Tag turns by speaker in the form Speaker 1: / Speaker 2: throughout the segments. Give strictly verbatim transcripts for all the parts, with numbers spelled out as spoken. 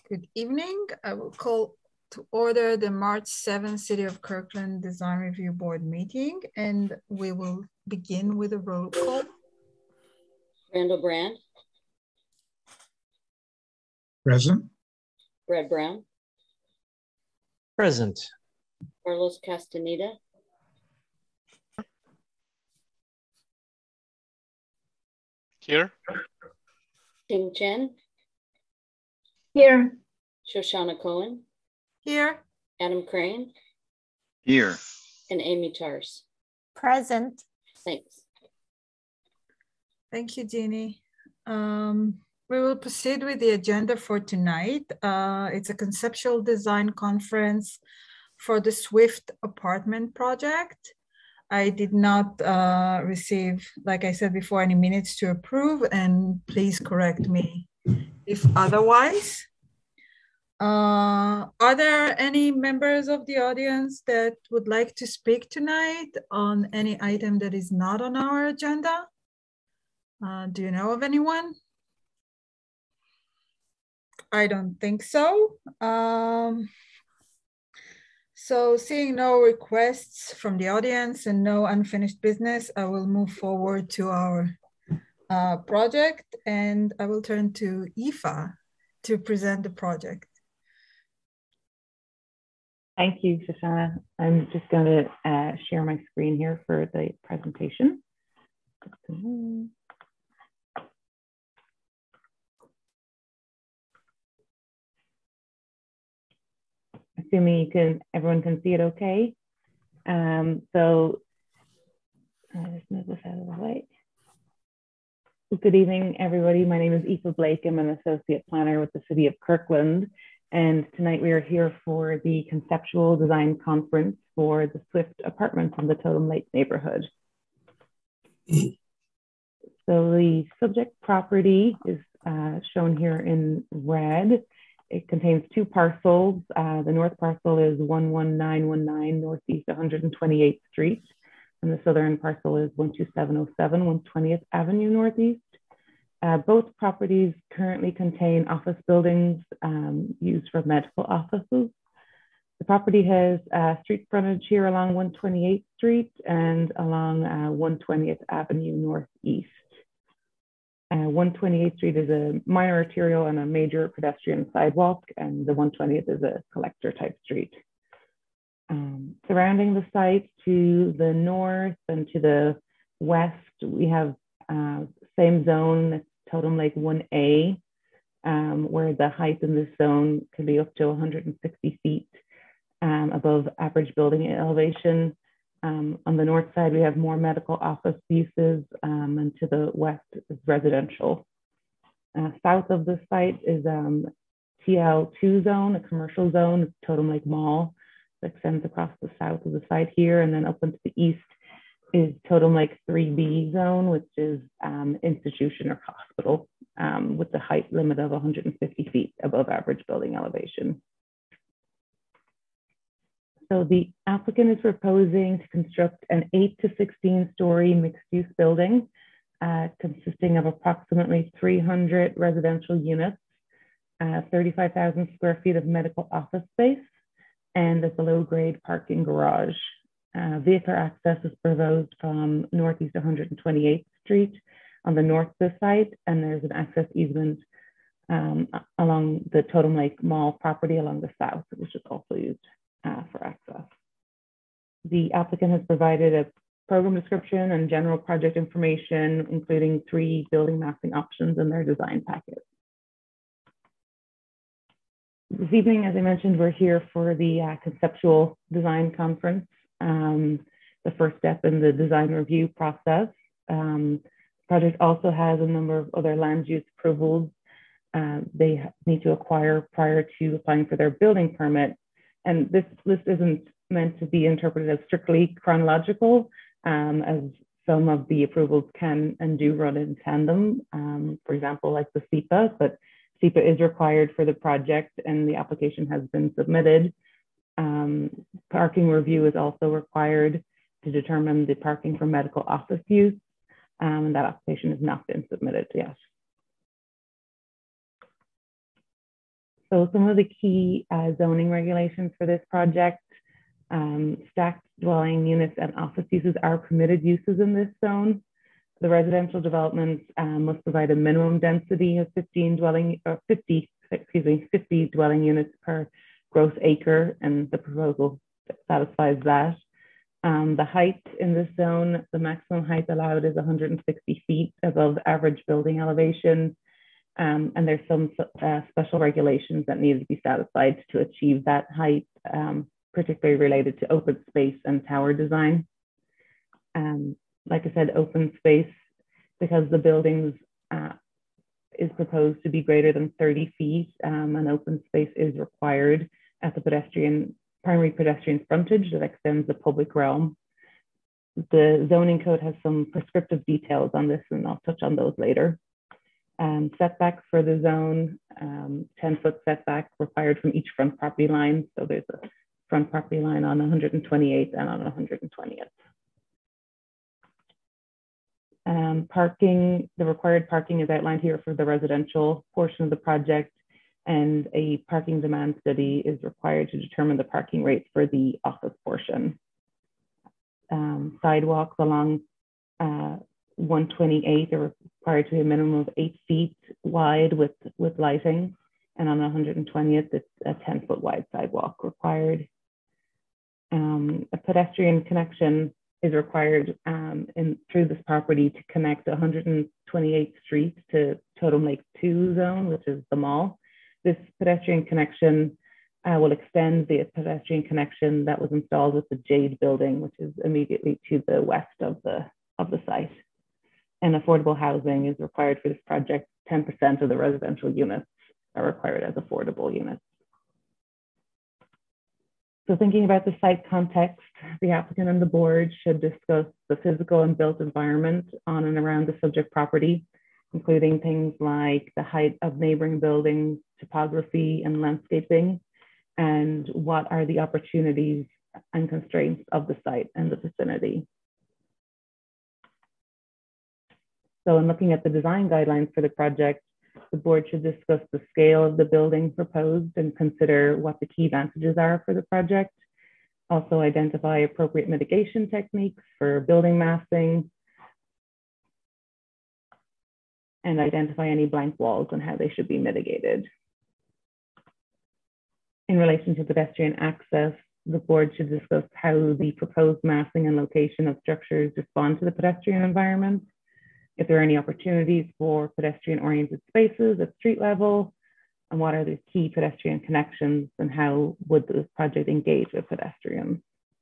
Speaker 1: Good evening. I will call to order the March seventh City of Kirkland Design Review Board meeting, and we will begin with a roll call.
Speaker 2: Randall Brand.
Speaker 3: Present.
Speaker 2: Brad Brown.
Speaker 4: Present.
Speaker 2: Carlos Castaneda.
Speaker 5: Here.
Speaker 2: Ting Chen.
Speaker 6: Here.
Speaker 2: Shoshana Cohen.
Speaker 1: Here.
Speaker 2: Adam Crane.
Speaker 3: Here.
Speaker 2: And Amy Tars.
Speaker 6: Present.
Speaker 2: Thanks.
Speaker 1: Thank you, Jeannie. Um, we will proceed with the agenda for tonight. Uh, it's a conceptual design conference for the Swift apartment project. I did not uh, receive, like I said before, any minutes to approve, and please correct me if otherwise. Uh, are there any members of the audience that would like to speak tonight on any item that is not on our agenda? Uh, do you know of anyone? I don't think so. Um, so seeing no requests from the audience and no unfinished business, I will move forward to our uh, project, and I will turn to Aoife to present the project.
Speaker 7: Thank you, Shoshana. I'm just going to uh, share my screen here for the presentation. Assuming you can, everyone can see it okay. Um, so I'll just move this out of the way. Good evening, everybody. My name is Aoife Blake. I'm an associate planner with the City of Kirkland. And tonight we are here for the conceptual design conference for the Swift apartments in the Totem Lake neighborhood. So the subject property is uh, shown here in red. It contains two parcels. Uh, the north parcel is one one nine one nine Northeast one hundred twenty-eighth Street. And the southern parcel is one two seven oh seven one hundred twentieth Avenue Northeast. Uh, both properties currently contain office buildings um, used for medical offices. The property has uh, street frontage here along one hundred twenty-eighth Street and along uh, one hundred twentieth Avenue Northeast. Uh, one hundred twenty-eighth Street is a minor arterial and a major pedestrian sidewalk, and the one hundred twentieth is a collector type street. Um, surrounding the site to the north and to the west, we have uh, same zone, Totem Lake one A, um, where the height in this zone can be up to one hundred sixty feet um, above average building elevation. Um, on the north side, we have more medical office uses, um, and to the west is residential. Uh, south of the site is um, T L two zone, a commercial zone, Totem Lake Mall, that extends across the south of the site here, and then up into the east is Totem Lake three B zone, which is um, institution or hospital um, with the height limit of one hundred fifty feet above average building elevation. So the applicant is proposing to construct an eight to sixteen story mixed use building uh, consisting of approximately three hundred residential units, uh, thirty-five thousand square feet of medical office space, and a below grade parking garage. Uh, vehicle access is proposed from Northeast one hundred twenty-eighth Street on the north of the site, and there's an access easement um, along the Totem Lake Mall property along the south, which is also used uh, for access. The applicant has provided a program description and general project information, including three building mapping options in their design packet. This evening, as I mentioned, we're here for the uh, conceptual design conference. Um, the first step in the design review process. Um, the project also has a number of other land use approvals uh, they need to acquire prior to applying for their building permit. And this list isn't meant to be interpreted as strictly chronological, um, as some of the approvals can and do run in tandem. Um, for example, like the S E P A, but S E P A is required for the project and the application has been submitted. Um, parking review is also required to determine the parking for medical office use, um, and that application has not been submitted yet. So some of the key uh, zoning regulations for this project, um, stacked dwelling units and office uses are permitted uses in this zone. The residential development um, must provide a minimum density of fifteen dwelling, or fifty, excuse me, fifty dwelling units per gross acre, and the proposal satisfies that. Um, the height in this zone, the maximum height allowed is one hundred sixty feet above average building elevation. Um, and there's some uh, special regulations that need to be satisfied to achieve that height, um, particularly related to open space and tower design. Um, like I said, open space, because the buildings uh, is proposed to be greater than thirty feet, um, and open space is required at the pedestrian, primary pedestrian frontage that extends the public realm. The zoning code has some prescriptive details on this, and I'll touch on those later. Um, setback for the zone, um, ten foot setback required from each front property line. So there's a front property line on one hundred twenty-eighth and on one hundred twentieth. Um, parking, the required parking is outlined here for the residential portion of the project, and a parking demand study is required to determine the parking rate for the office portion. Um, sidewalks along uh, one twenty-eight are required to be a minimum of eight feet wide with, with lighting. And on one hundred twentieth, it's a ten foot wide sidewalk required. Um, a pedestrian connection is required um, in, through this property to connect one hundred twenty-eighth Street to Totem Lake two zone, which is the mall. This pedestrian connection uh, will extend the pedestrian connection that was installed with the Jade building, which is immediately to the west of the, of the site. And affordable housing is required for this project. ten percent of the residential units are required as affordable units. So thinking about the site context, the applicant and the board should discuss the physical and built environment on and around the subject property, including things like the height of neighboring buildings, topography and landscaping, and what are the opportunities and constraints of the site and the vicinity. So in looking at the design guidelines for the project, the board should discuss the scale of the building proposed and consider what the key advantages are for the project. Also identify appropriate mitigation techniques for building massing, and identify any blank walls and how they should be mitigated. In relation to pedestrian access, the board should discuss how the proposed massing and location of structures respond to the pedestrian environment, if there are any opportunities for pedestrian-oriented spaces at street level, and what are the key pedestrian connections, and how would the project engage with pedestrians.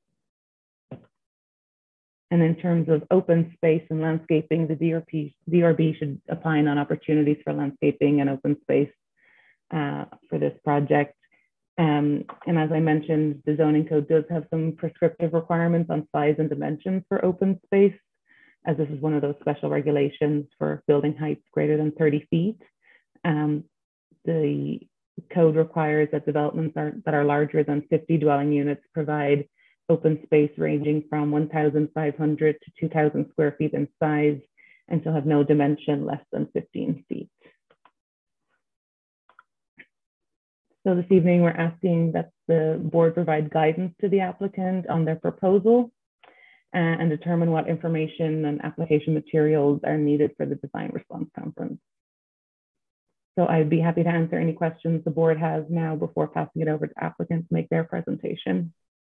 Speaker 7: And in terms of open space and landscaping, the D R P, D R B should opine on opportunities for landscaping and open space uh, for this project. Um, and as I mentioned, the zoning code does have some prescriptive requirements on size and dimensions for open space, as this is one of those special regulations for building heights greater than thirty feet. Um, the code requires that developments are, that are larger than fifty dwelling units provide open space ranging from one thousand five hundred to two thousand square feet in size, and shall have no dimension less than fifteen feet. So this evening, we're asking that the board provide guidance to the applicant on their proposal uh, and determine what information and application materials are needed for the design response conference. So I'd be happy to answer any questions the board has now before passing it over to applicants to make their presentation.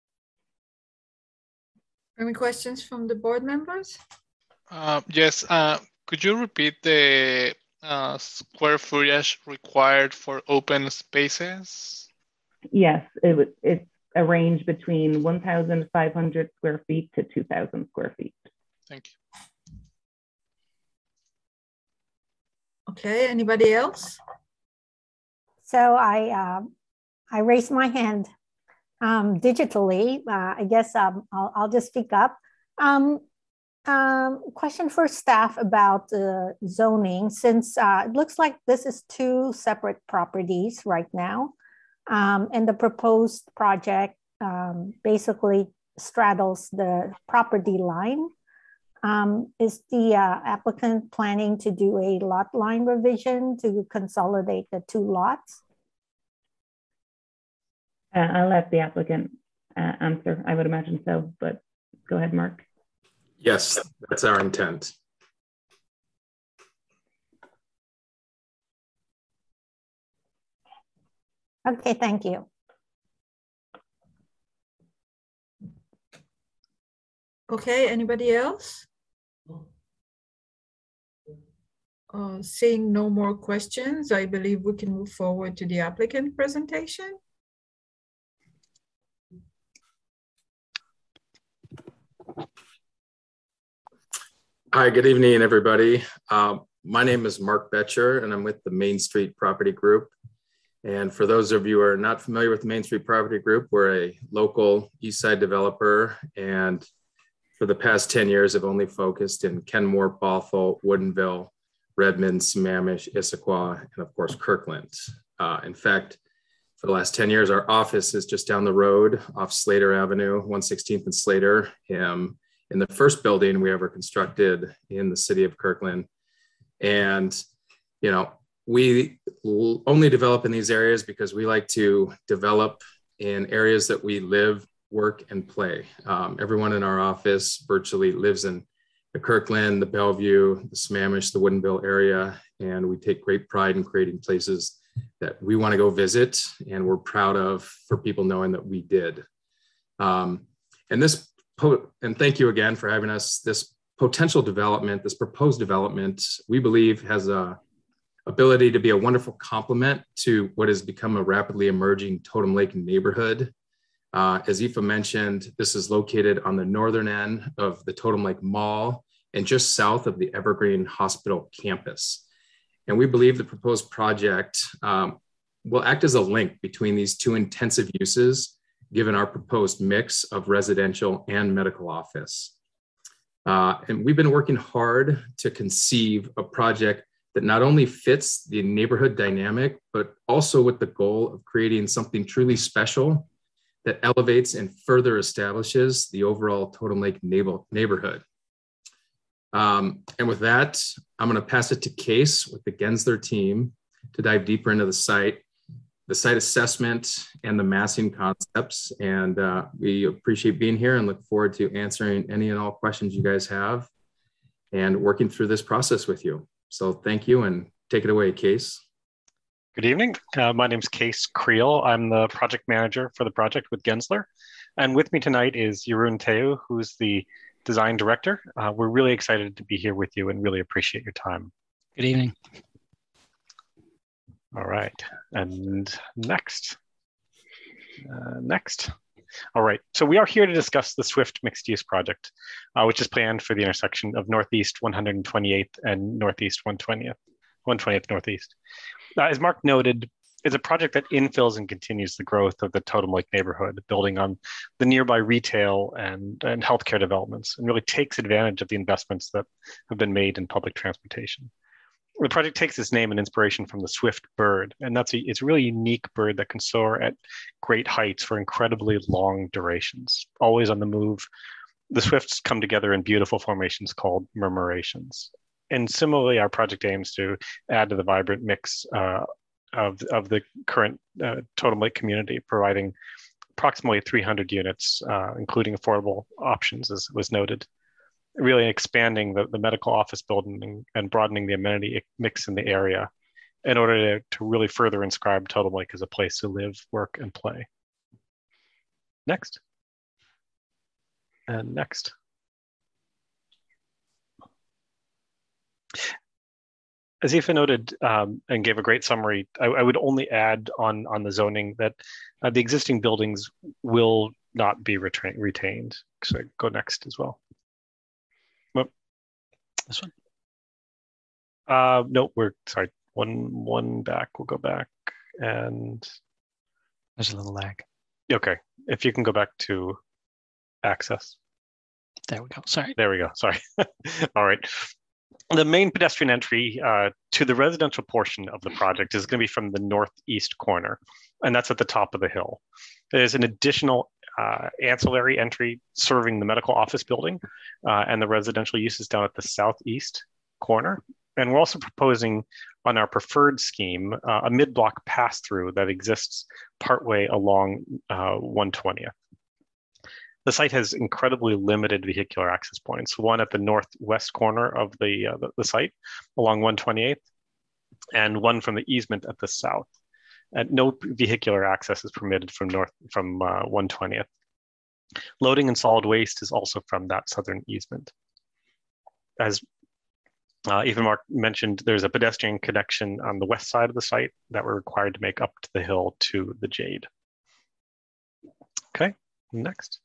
Speaker 1: Any questions from the board members?
Speaker 5: Uh, yes, uh, could you repeat the uh, square footage required for open spaces?
Speaker 7: Yes, it was, it's a range between one thousand five hundred square feet to two thousand square feet.
Speaker 5: Thank you.
Speaker 1: Okay, anybody else?
Speaker 6: So I, uh, I raised my hand um, digitally. Uh, I guess um, I'll, I'll just speak up. Um, um, question for staff about uh, zoning, since uh, it looks like this is two separate properties right now. Um, and the proposed project um, basically straddles the property line. Um, is the uh, applicant planning to do a lot line revision to consolidate the two lots?
Speaker 7: Uh, I'll let the applicant uh, answer. I would imagine so, but go ahead, Mark.
Speaker 4: Yes, that's our intent.
Speaker 6: Okay, thank you.
Speaker 1: Okay, anybody else? Uh, seeing no more questions, I believe we can move forward to the applicant presentation.
Speaker 4: Hi, good evening, everybody. Um, my name is Mark Betcher, and I'm with the Main Street Property Group. And for those of you who are not familiar with the Main Street Property Group, we're a local East Side developer, and for the past ten years have only focused in Kenmore, Bothell, Woodinville, Redmond, Sammamish, Issaquah, and of course, Kirkland. Uh, in fact, for the last ten years, our office is just down the road off Slater Avenue, one sixteenth and Slater. Um, in the first building we ever constructed in the city of Kirkland. And, you know, we only develop in these areas because we like to develop in areas that we live, work, and play. Um, everyone in our office virtually lives in the Kirkland, the Bellevue, the Sammamish, the Woodinville area, and we take great pride in creating places that we want to go visit, and we're proud of for people knowing that we did. Um, and this, and thank you again for having us. This potential development, this proposed development, we believe has a ability to be a wonderful complement to what has become a rapidly emerging Totem Lake neighborhood. Uh, as Aoife mentioned, this is located on the northern end of the Totem Lake Mall and just south of the Evergreen Hospital campus. And we believe the proposed project um, will act as a link between these two intensive uses, given our proposed mix of residential and medical office. Uh, and we've been working hard to conceive a project that not only fits the neighborhood dynamic, but also with the goal of creating something truly special that elevates and further establishes the overall Totem Lake neighborhood. Um, and with that, I'm gonna pass it to Case with the Gensler team to dive deeper into the site, the site assessment, and the massing concepts. And uh, we appreciate being here and look forward to answering any and all questions you guys have and working through this process with you. So thank you, and take it away, Case.
Speaker 8: Good evening. Uh, my name is Case Creel. I'm the project manager for the project with Gensler. And with me tonight is Jeroen Teu, who's the design director. Uh, we're really excited to be here with you and really appreciate your time.
Speaker 9: Good evening.
Speaker 8: All right, and next, uh, next. All right, so we are here to discuss the Swift mixed-use project, uh, which is planned for the intersection of Northeast one hundred twenty-eighth and Northeast one twentieth, one twentieth Northeast. Uh, as Mark noted, it's a project that infills and continues the growth of the Totem Lake neighborhood, building on the nearby retail and, and healthcare developments, and really takes advantage of the investments that have been made in public transportation. The project takes its name and inspiration from the swift bird, and that's a, it's a really unique bird that can soar at great heights for incredibly long durations, always on the move. The swifts come together in beautiful formations called murmurations. And similarly, our project aims to add to the vibrant mix uh, of, of the current uh, Totem Lake community, providing approximately three hundred units, uh, including affordable options, as was noted. Really expanding the, the medical office building and broadening the amenity mix in the area in order to, to really further inscribe Totem Lake as a place to live, work, and play. Next. And next. As Aoife noted um, and gave a great summary, I, I would only add on, on the zoning that uh, the existing buildings will not be retain, retained. So go next as well.
Speaker 9: This one?
Speaker 8: Uh, no, we're sorry. One, one back. We'll go back, and
Speaker 9: there's a little lag.
Speaker 8: Okay, if you can go back to access.
Speaker 9: There we go. Sorry.
Speaker 8: There we go. Sorry. All right. The main pedestrian entry uh, to the residential portion of the project is going to be from the northeast corner, and that's at the top of the hill. There's an additional Uh, ancillary entry serving the medical office building uh, and the residential uses down at the southeast corner. And we're also proposing on our preferred scheme uh, a mid-block pass-through that exists partway along uh, one twentieth. The site has incredibly limited vehicular access points, one at the northwest corner of the, uh, the, the site along one twenty-eighth, and one from the easement at the south. And no vehicular access is permitted from north from uh, one twentieth. Loading and solid waste is also from that southern easement. As uh, Eva Mark mentioned, there's a pedestrian connection on the west side of the site that we're required to make up to the hill to the Jade. Okay, next.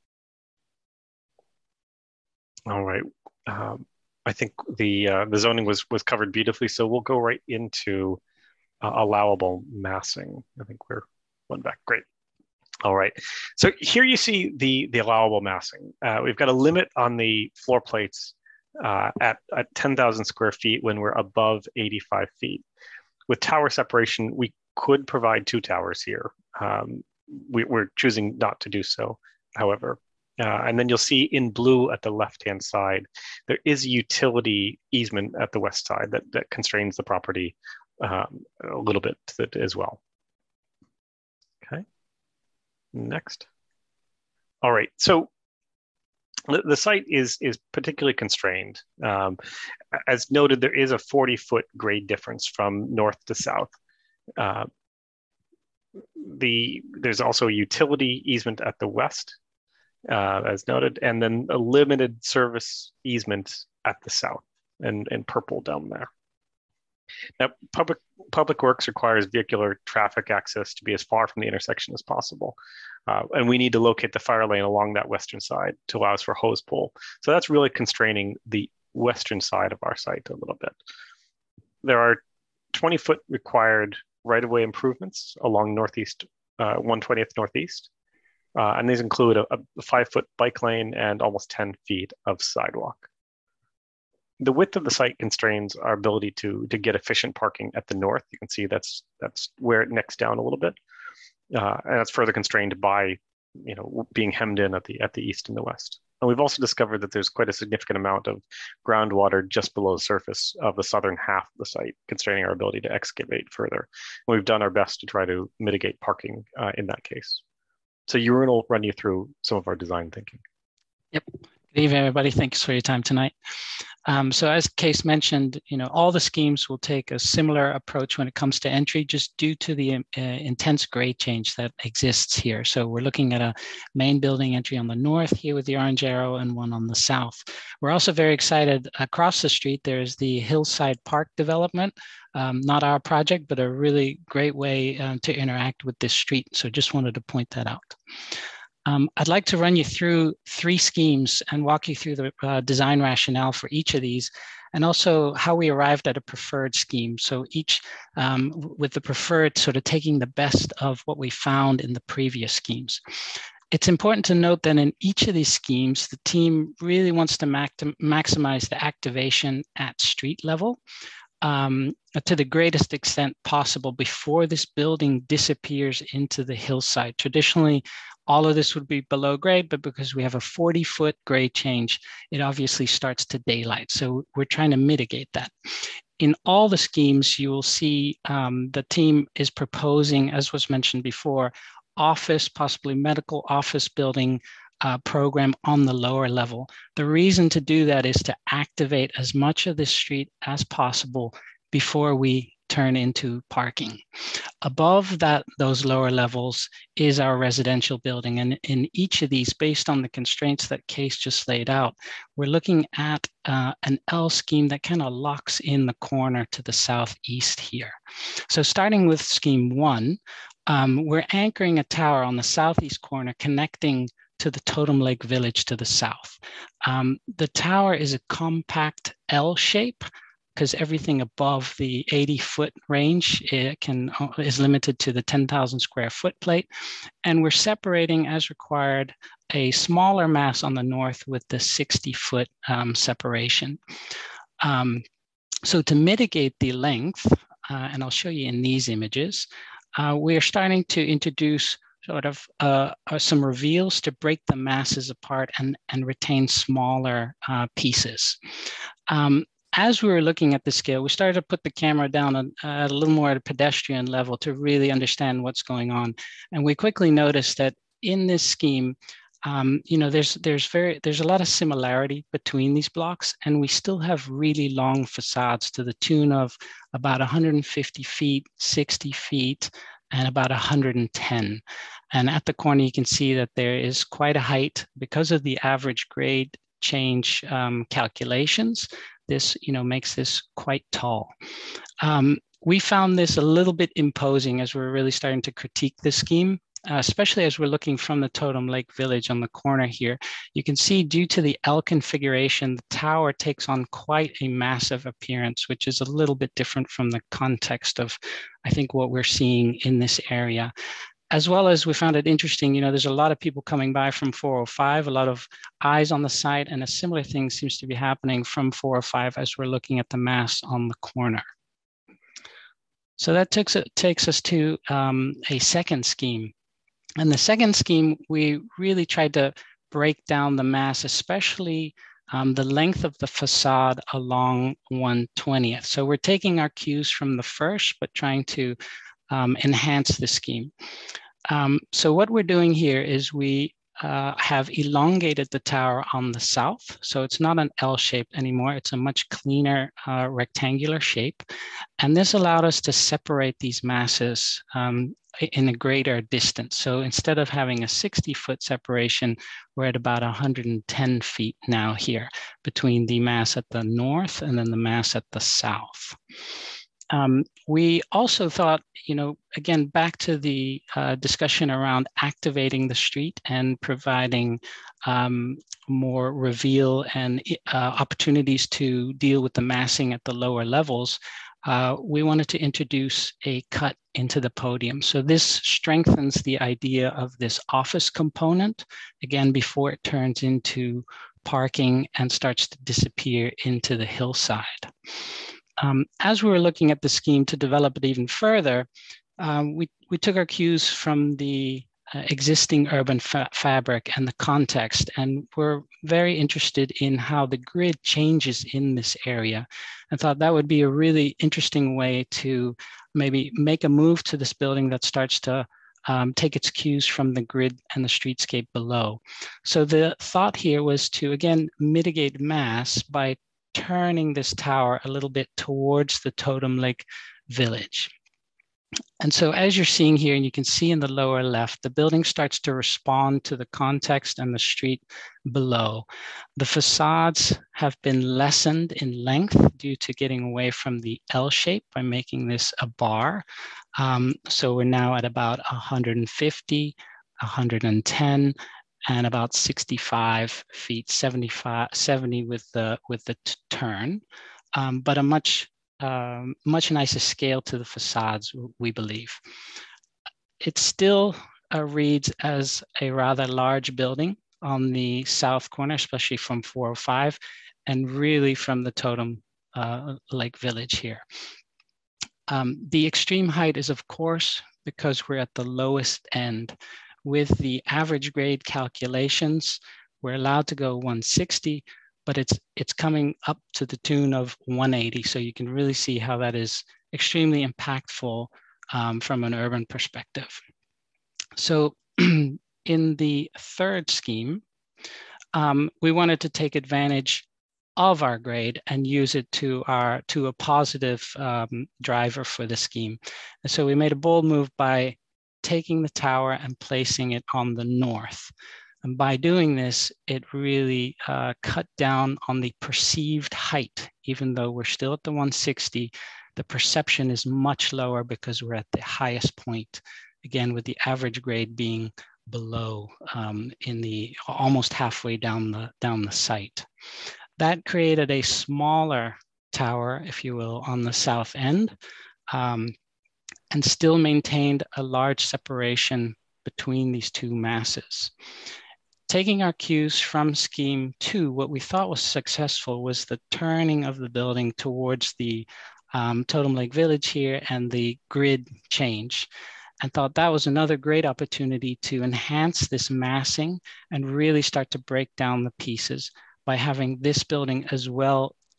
Speaker 8: All right, um, I think the uh, the zoning was was covered beautifully, so we'll go right into uh, allowable massing. I think we're one back. Great. All right, so here you see the the allowable massing. Uh, we've got a limit on the floor plates uh, at at ten thousand square feet when we're above eighty-five feet. With tower separation, we could provide two towers here. Um, we, we're choosing not to do so, however. Uh, and then you'll see in blue at the left-hand side, there is a utility easement at the west side that, that constrains the property um, a little bit as well. Okay, next. All right, so the, the site is, is particularly constrained. Um, as noted, there is a forty foot grade difference from north to south. Uh, the, there's also a utility easement at the west, Uh, as noted, and then a limited service easement at the south, and, and purple down there. Now, public, public works requires vehicular traffic access to be as far from the intersection as possible. Uh, and we need to locate the fire lane along that western side to allow us for hose pull. So that's really constraining the western side of our site a little bit. There are twenty foot required right-of-way improvements along northeast, uh, one twentieth northeast. Uh, and these include a, a five foot bike lane and almost ten feet of sidewalk. The width of the site constrains our ability to, to get efficient parking at the north. You can see that's, that's where it necks down a little bit. Uh, and that's further constrained by, you know, being hemmed in at the, at the east and the west. And we've also discovered that there's quite a significant amount of groundwater just below the surface of the southern half of the site, constraining our ability to excavate further. And we've done our best to try to mitigate parking uh, in that case. So Jeroen will run you through some of our design thinking.
Speaker 9: Yep. Good evening, everybody. Thanks for your time tonight. Um, so as Case mentioned, you know, all the schemes will take a similar approach when it comes to entry, just due to the uh, intense grade change that exists here. So we're looking at a main building entry on the north here with the orange arrow, and one on the south. We're also very excited. Across the street, there's the Hillside Park development. Um, not our project, but a really great way uh, to interact with this street. So just wanted to point that out. Um, I'd like to run you through three schemes and walk you through the uh, design rationale for each of these, and also how we arrived at a preferred scheme. So each um, with the preferred sort of taking the best of what we found in the previous schemes. It's important to note that in each of these schemes, the team really wants to mac maximize the activation at street level um, to the greatest extent possible before this building disappears into the hillside. Traditionally, all of this would be below grade, but because we have a forty foot grade change, it obviously starts to daylight. So we're trying to mitigate that. In all the schemes, you will see um, the team is proposing, as was mentioned before, office, possibly medical office building uh, program on the lower level. The reason to do that is to activate as much of this street as possible before we turn into parking. Above that, those lower levels is our residential building. And in each of these, based on the constraints that Case just laid out, we're looking at uh, an L scheme that kind of locks in the corner to the southeast here. So starting with scheme one, um, we're anchoring a tower on the southeast corner connecting to the Totem Lake Village to the south. Um, the tower is a compact L shape, because everything above the eighty foot range it can is limited to the ten thousand square foot plate. And we're separating as required a smaller mass on the north with the sixty foot um, separation. Um, so to mitigate the length, uh, and I'll show you in these images, uh, we're starting to introduce sort of uh, uh, some reveals to break the masses apart and, and retain smaller uh, pieces. Um, as we were looking at the scale, we started to put the camera down a, at a little more at a pedestrian level to really understand what's going on. And we quickly noticed that in this scheme, um, you know, there's there's very there's a lot of similarity between these blocks, and we still have really long facades to the tune of about one hundred fifty feet, sixty feet, and about one hundred ten. And at the corner, you can see that there is quite a height because of the average grade change um, calculations. This, you know, makes this quite tall. Um, we found this a little bit imposing as we're really starting to critique the scheme, uh, especially as we're looking from the Totem Lake Village on the corner here. You can see due to the L configuration, the tower takes on quite a massive appearance, which is a little bit different from the context of, I think, what we're seeing in this area. As well as we found it interesting, you know, there's a lot of people coming by from four oh five, a lot of eyes on the site, and a similar thing seems to be happening from four oh five as we're looking at the mass on the corner. So that takes, takes us to um, a second scheme. And the second scheme, we really tried to break down the mass, especially um, the length of the facade along one twentieth. So we're taking our cues from the first, but trying to Um, enhance the scheme. Um, so what we're doing here is we uh, have elongated the tower on the south. So it's not an L shape anymore. It's a much cleaner uh, rectangular shape. And this allowed us to separate these masses um, in a greater distance. So instead of having a sixty foot separation, we're at about one hundred ten feet now here between the mass at the north and then the mass at the south. Um, we also thought, you know, again, back to the uh, discussion around activating the street and providing um, more reveal and uh, opportunities to deal with the massing at the lower levels, uh, we wanted to introduce a cut into the podium. So this strengthens the idea of this office component, again, before it turns into parking and starts to disappear into the hillside. Um, as we were looking at the scheme to develop it even further, um, we, we took our cues from the uh, existing urban fa fabric and the context, and we're very interested in how the grid changes in this area, and thought that would be a really interesting way to maybe make a move to this building that starts to um, take its cues from the grid and the streetscape below. So the thought here was to, again, mitigate mass by turning this tower a little bit towards the Totem Lake Village. And so as you're seeing here, and you can see in the lower left, the building starts to respond to the context and the street below. The facades have been lessened in length due to getting away from the L shape by making this a bar. Um, so we're now at about one hundred fifty, one hundred ten, and about sixty-five feet, seventy-five, seventy with the with the turn, um, but a much um, much nicer scale to the facades, we believe. It still uh, reads as a rather large building on the south corner, especially from four oh five, and really from the Totem uh, Lake Village here. Um, the extreme height is, of course, because we're at the lowest end. With the average grade calculations, we're allowed to go one sixty, but it's it's coming up to the tune of one eighty. So you can really see how that is extremely impactful um, from an urban perspective. So in the third scheme, um, we wanted to take advantage of our grade and use it to our to a positive um, driver for the scheme. And so we made a bold move by taking the tower and placing it on the north. And by doing this, it really uh, cut down on the perceived height. Even though we're still at the one sixty, the perception is much lower because we're at the highest point, again, with the average grade being below um, in the almost halfway down the, down the site. That created a smaller tower, if you will, on the south end, um, and still maintained a large separation between these two masses. Taking our cues from scheme two, what we thought was successful was the turning of the building towards the um, Totem Lake Village here and the grid change, and thought that was another great opportunity to enhance this massing and really start to break down the pieces by having this building as well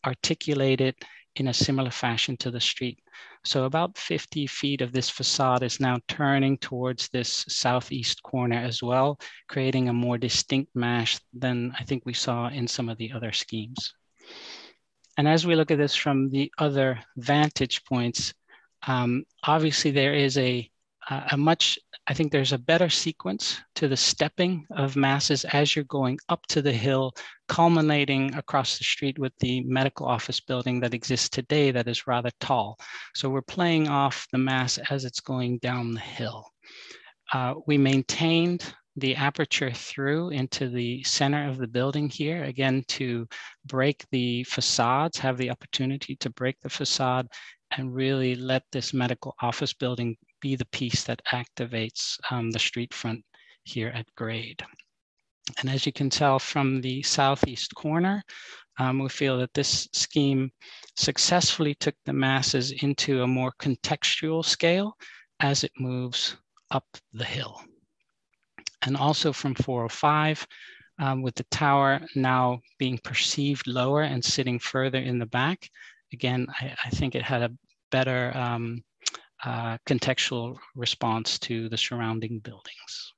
Speaker 9: articulated in a similar fashion to the street. So about fifty feet of this facade is now turning towards this southeast corner as well, creating a more distinct mass than I think we saw in some of the other schemes. And as we look at this from the other vantage points, um, obviously there is a, a much, I think there's a better sequence to the stepping of masses as you're going up to the hill, culminating across the street with the medical office building that exists today that is rather tall. So we're playing off the mass as it's going down the hill. Uh, we maintained the aperture through into the center of the building here, again, to break the facades, have the opportunity to break the facade and really let this medical office building be the piece that activates um, the street front here at grade. And as you can tell from the southeast corner, um, we feel that this scheme successfully took the masses into a more contextual scale as it moves up the hill. And also from four oh five, um, with the tower now being perceived lower and sitting further in the back, again, I, I think it had a better um, uh, contextual response to the surrounding buildings.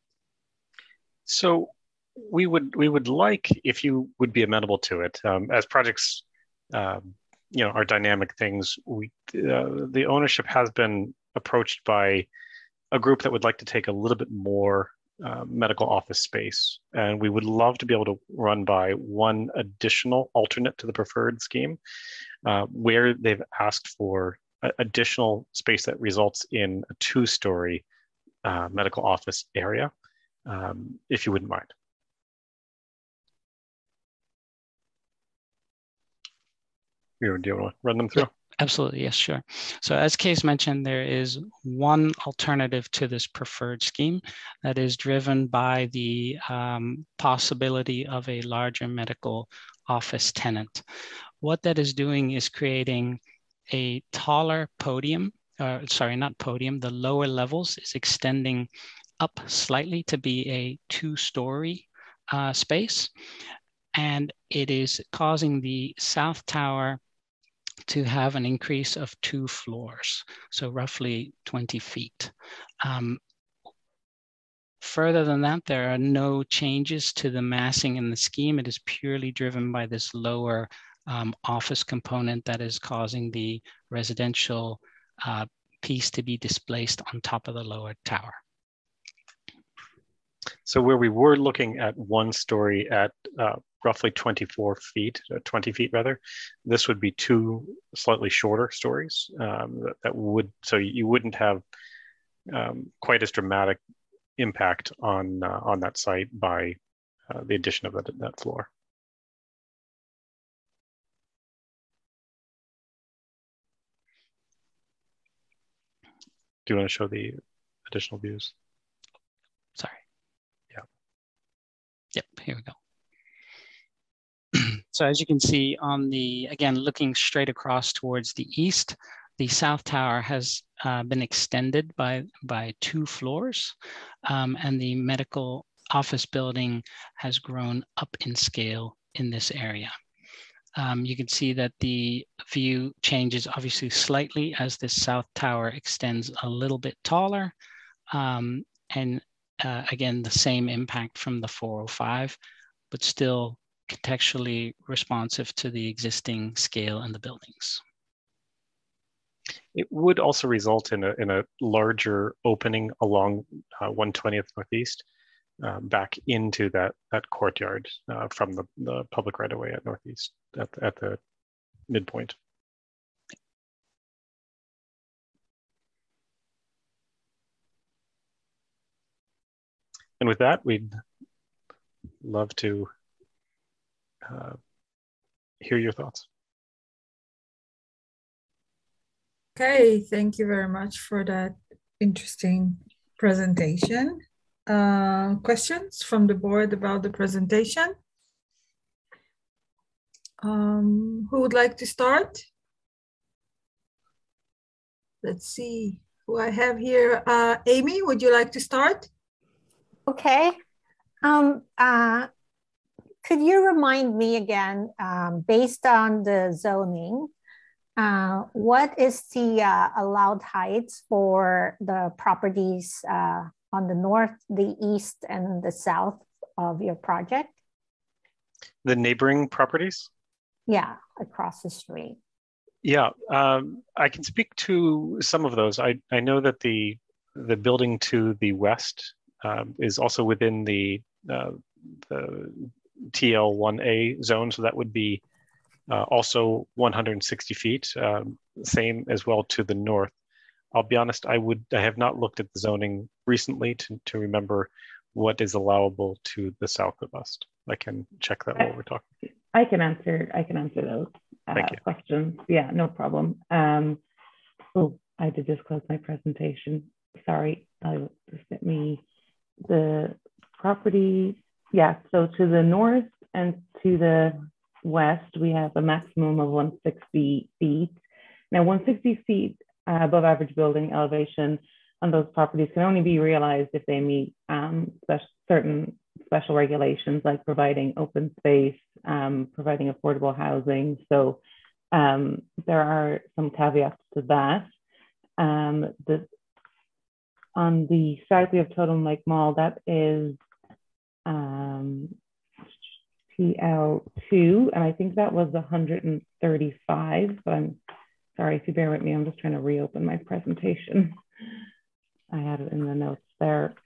Speaker 8: So we would we would like, if you would be amenable to it, um, as projects, um, you know, are dynamic things. We uh, the ownership has been approached by a group that would like to take a little bit more uh, medical office space, and we would love to be able to run by one additional alternate to the preferred scheme, uh, where they've asked for a, additional space that results in a two-story uh, medical office area, um, if you wouldn't mind. Do you want to run them through?
Speaker 9: Yeah, absolutely, yes, sure. So as Case mentioned, there is one alternative to this preferred scheme that is driven by the um, possibility of a larger medical office tenant. What that is doing is creating a taller podium, uh, sorry, not podium, the lower levels is extending up slightly to be a two-story uh, space. And it is causing the South Tower to have an increase of two floors, so roughly twenty feet. Um, further than that, there are no changes to the massing in the scheme. It is purely driven by this lower um, office component that is causing the residential uh, piece to be displaced on top of the lower tower.
Speaker 8: So where we were looking at one story at uh, roughly twenty-four feet, uh, twenty feet rather, this would be two slightly shorter stories um, that, that would, so you wouldn't have um, quite as dramatic impact on uh, on that site by uh, the addition of that, that floor. Do you want to show the additional views?
Speaker 9: Sorry.
Speaker 8: Yeah.
Speaker 9: Yep, here we go. So as you can see on the, again, looking straight across towards the east, the South Tower has uh, been extended by, by two floors, um, and the medical office building has grown up in scale in this area. Um, you can see that the view changes obviously slightly as this South Tower extends a little bit taller, um, and uh, again, the same impact from the four oh five, but still contextually responsive to the existing scale and the buildings.
Speaker 8: It would also result in a, in a larger opening along uh, one twentieth Northeast uh, back into that, that courtyard uh, from the, the public right-of-way at Northeast, at, at the midpoint. And with that, we'd love to Uh, hear your thoughts.
Speaker 1: Okay, thank you very much for that interesting presentation. Uh, questions from the board about the presentation? Um, who would like to start? Let's see who I have here. Uh, Amy, would you like to start?
Speaker 6: Okay. Um, uh, could you remind me again, um, based on the zoning, uh, what is the uh, allowed heights for the properties uh, on the north, the east, and the south of your project?
Speaker 8: The neighboring properties?
Speaker 6: Yeah, across the street.
Speaker 8: Yeah, um, I can speak to some of those. I, I know that the the building to the west um, is also within the uh, the T L one A zone, so that would be uh, also one hundred sixty feet. Um, same as well to the north. I'll be honest, I would I have not looked at the zoning recently to to remember what is allowable to the south of us. I can check that while we're talking.
Speaker 7: I can answer. I can answer those uh, questions. Yeah, no problem. Um, oh, I did just close my presentation. Sorry. I just let me the property. Yeah. So to the north and to the west, we have a maximum of one hundred sixty feet. Now, one hundred sixty feet uh, above average building elevation on those properties can only be realized if they meet um, special, certain special regulations, like providing open space, um, providing affordable housing. So um, there are some caveats to that. Um, the, on the south, we have Totem Lake Mall. That is um, T L two, and I think that was one hundred thirty-five, but I'm sorry, if you bear with me, I'm just trying to reopen my presentation. I had it in the notes there.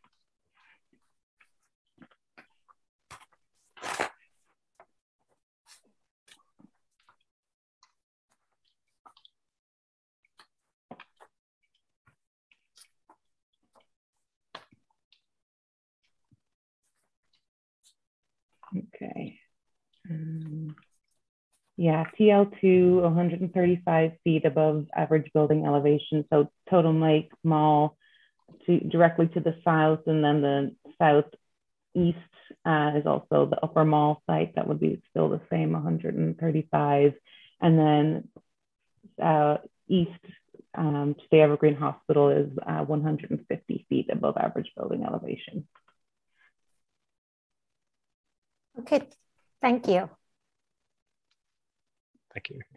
Speaker 7: Okay. Um, yeah, T L two, one hundred thirty-five feet above average building elevation. So Totem Lake Mall to directly to the south, and then the southeast uh, is also the upper mall site. That would be still the same, one hundred thirty-five. And then uh, east um, to the Evergreen Hospital is uh, one hundred fifty feet above average building elevation.
Speaker 6: Okay, thank you.
Speaker 8: Thank you.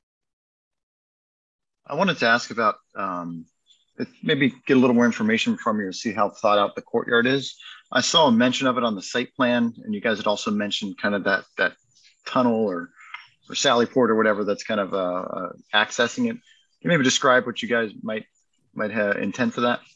Speaker 3: I wanted to ask about um, if maybe get a little more information from you to see how thought out the courtyard is. I saw a mention of it on the site plan, and you guys had also mentioned kind of that that tunnel or or Sally Port or whatever that's kind of uh, uh, accessing it. Can you maybe describe what you guys might might have intend for that?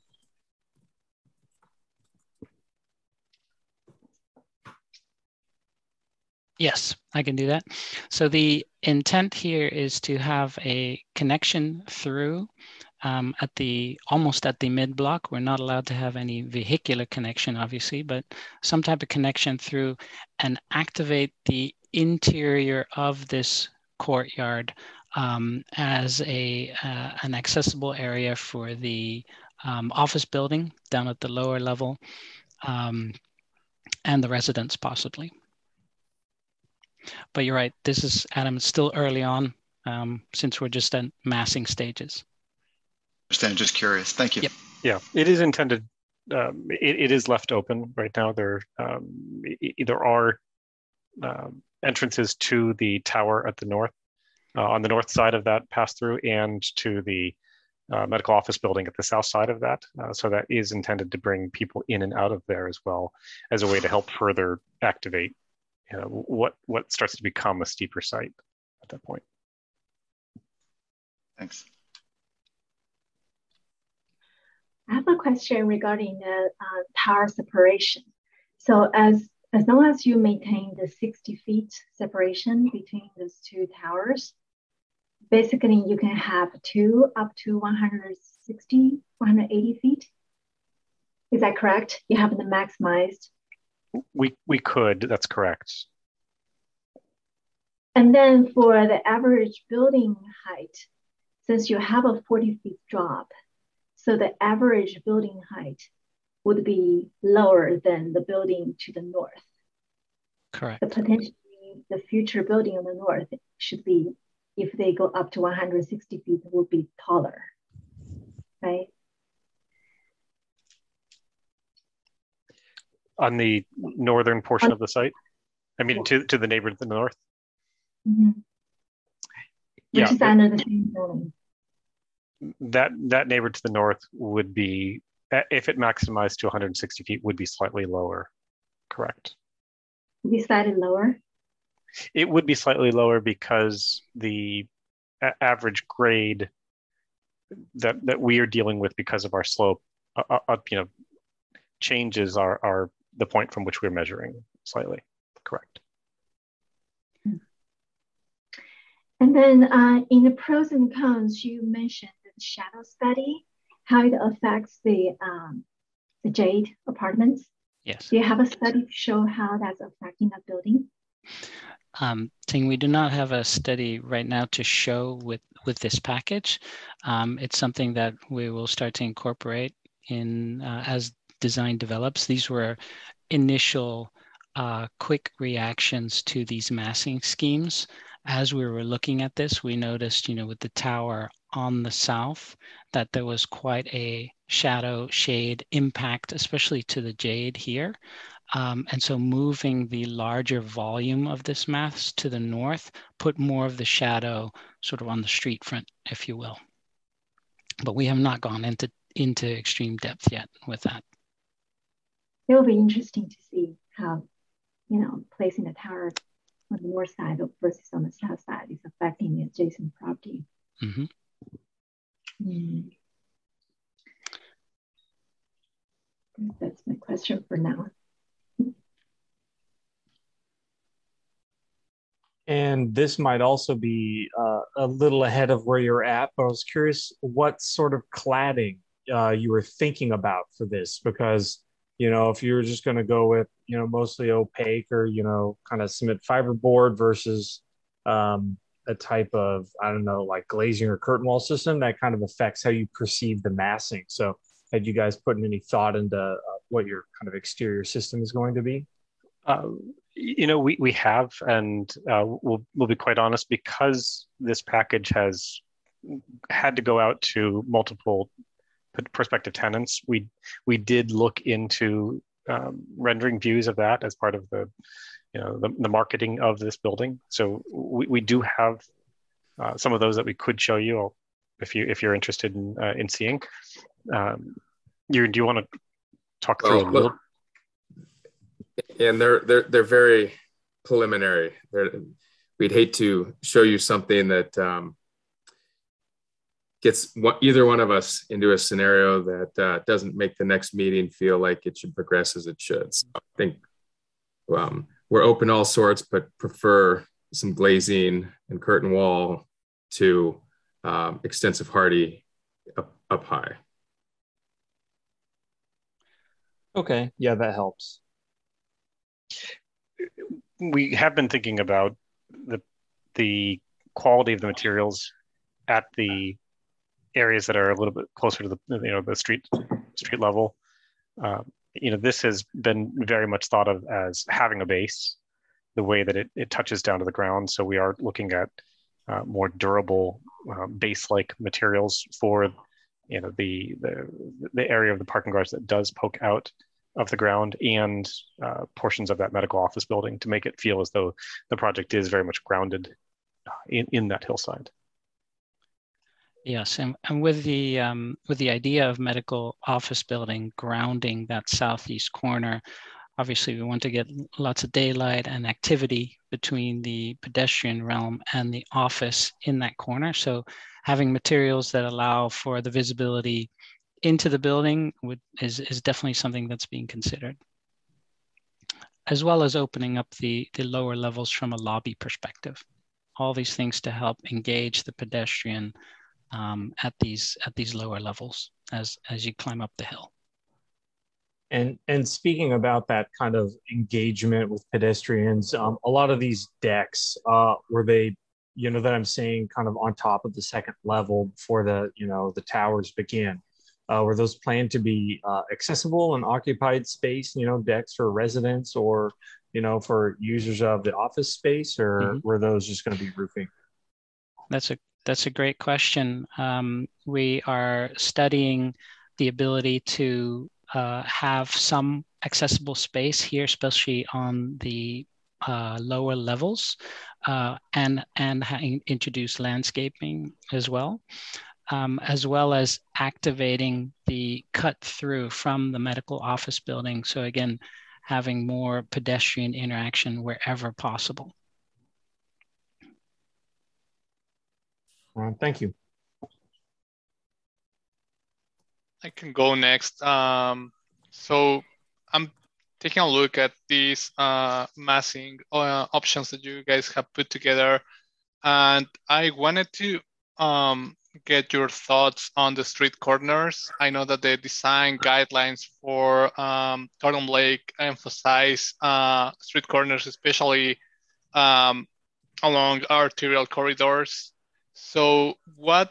Speaker 9: Yes, I can do that. So the intent here is to have a connection through um, at the almost at the mid block. We're not allowed to have any vehicular connection, obviously, but some type of connection through and activate the interior of this courtyard um, as a uh, an accessible area for the um, office building down at the lower level um, and the residents possibly. But you're right, this is, Adam, it's still early on um, since we're just at massing stages.
Speaker 3: Understand, just curious. Thank you.
Speaker 9: Yep.
Speaker 8: Yeah, it is intended, um, it, it is left open right now. There, um, there are uh, entrances to the tower at the north, uh, on the north side of that pass through, and to the uh, medical office building at the south side of that. Uh, so that is intended to bring people in and out of there as well as a way to help further activate you know, what, what starts to become a steeper site at that point.
Speaker 3: Thanks.
Speaker 10: I have a question regarding the uh, tower separation. So as, as long as you maintain the sixty feet separation between those two towers, basically you can have two up to one hundred sixty, one hundred eighty feet. Is that correct? You haven't maximized.
Speaker 8: We, we could, that's correct.
Speaker 10: And then for the average building height, since you have a forty feet drop, so the average building height would be lower than the building to the north.
Speaker 9: Correct.
Speaker 10: The potentially the future building on the north should be, if they go up to one hundred sixty feet, will be taller, right?
Speaker 8: On the northern portion on, of the site? I mean, to, to the neighbor to the north?
Speaker 10: Mm-hmm. Which
Speaker 8: Yeah,
Speaker 10: is under the same building.
Speaker 8: That, that neighbor to the north would be, if it maximized to one hundred sixty feet, would be slightly lower, correct?
Speaker 10: We decided lower?
Speaker 8: It would be slightly lower because the average grade that, that we are dealing with because of our slope, uh, uh, you know, changes are, are the point from which we're measuring slightly, correct?
Speaker 10: And then uh, in the pros and cons, you mentioned the shadow study, how it affects the um, the Jade apartments.
Speaker 9: Yes.
Speaker 10: Do you have a study to show how that's affecting the building?
Speaker 9: Um, Ting, we do not have a study right now to show with, with this package. Um, it's something that we will start to incorporate in uh, as design develops. These were initial uh, quick reactions to these massing schemes. As we were looking at this, we noticed, you know, with the tower on the south, that there was quite a shadow shade impact, especially to the Jade here. Um, and so moving the larger volume of this mass to the north put more of the shadow sort of on the street front, if you will. But we have not gone into, into extreme depth yet with that.
Speaker 10: It will be interesting to see how, you know, placing the tower on the north side versus on the south side is affecting the adjacent property.
Speaker 9: Mm-hmm.
Speaker 10: Mm. That's my question for now.
Speaker 11: And this might also be uh, a little ahead of where you're at, but I was curious what sort of cladding uh, you were thinking about for this, because, you know, if you were just going to go with, you know, mostly opaque or, you know, kind of cement fiberboard versus um, a type of, I don't know, like glazing or curtain wall system, that kind of affects how you perceive the massing. So had you guys put any thought into uh, what your kind of exterior system is going to be?
Speaker 8: Uh, you know, we, we have, and uh, we'll, we'll be quite honest, because this package has had to go out to multiple prospective tenants, we we did look into um, rendering views of that as part of the, you know, the, the marketing of this building. So we, we do have uh, some of those that we could show you I'll, if you if you're interested in uh, in seeing. Um, you do you want to talk through
Speaker 4: well,
Speaker 8: a little?
Speaker 4: Look, and they're they're they're very preliminary. They're, we'd hate to show you something that um, gets one, either one of us into a scenario that uh, doesn't make the next meeting feel like it should progress as it should. So I think um, we're open all sorts, but prefer some glazing and curtain wall to um, extensive hardy up, up high.
Speaker 11: Okay, yeah, that helps.
Speaker 8: We have been thinking about the the quality of the materials at the areas that are a little bit closer to the, you know, the street street level. Um, you know, this has been very much thought of as having a base, the way that it, it touches down to the ground. So we are looking at uh, more durable uh, base-like materials for, you know, the, the the area of the parking garage that does poke out of the ground, and uh, portions of that medical office building, to make it feel as though the project is very much grounded in, in that hillside.
Speaker 9: Yes, and, and with the um, with the idea of medical office building grounding that southeast corner, obviously we want to get lots of daylight and activity between the pedestrian realm and the office in that corner. So having materials that allow for the visibility into the building would, is, is definitely something that's being considered, as well as opening up the, the lower levels from a lobby perspective. All these things to help engage the pedestrian um, at these at these lower levels as, as you climb up the hill.
Speaker 11: And and speaking about that kind of engagement with pedestrians, um, a lot of these decks, uh, were they, you know, that I'm saying kind of on top of the second level before the, you know, the towers begin, uh, were those planned to be uh, accessible and occupied space, you know, decks for residents or, you know, for users of the office space, or mm-hmm. were those just going to be roofing?
Speaker 9: That's a that's a great question. Um, we are studying the ability to Uh, have some accessible space here, especially on the uh, lower levels uh, and, and introduce landscaping as well, um, as well as activating the cut through from the medical office building. So again, having more pedestrian interaction wherever possible.
Speaker 11: Uh, thank you.
Speaker 5: I can go next. Um, so I'm taking a look at these uh, massing uh, options that you guys have put together, and I wanted to um, get your thoughts on the street corners. I know that the design guidelines for um, Totem Lake emphasize uh, street corners, especially um, along arterial corridors. So what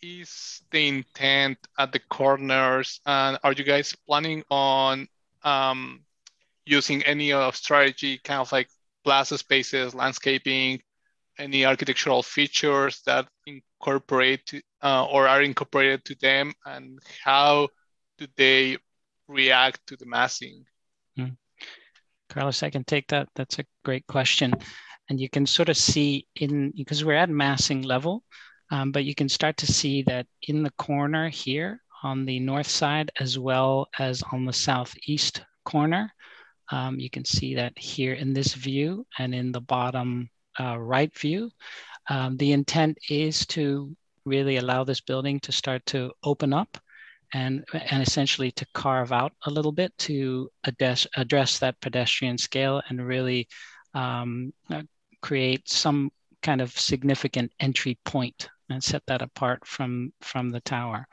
Speaker 5: is the intent at the corners, and are you guys planning on um, using any of strategy, kind of like plaza spaces, landscaping, any architectural features that incorporate uh, or are incorporated to them, and how do they react to the massing?
Speaker 9: Mm. Carlos, I can take that. That's a great question. And you can sort of see in, because we're at massing level, um, but you can start to see that in the corner here on the north side, as well as on the southeast corner. Um, you can see that here in this view and in the bottom uh, right view. Um, the intent is to really allow this building to start to open up and, and essentially to carve out a little bit to address, address that pedestrian scale and really um, create some kind of significant entry point and set that apart from, from the tower.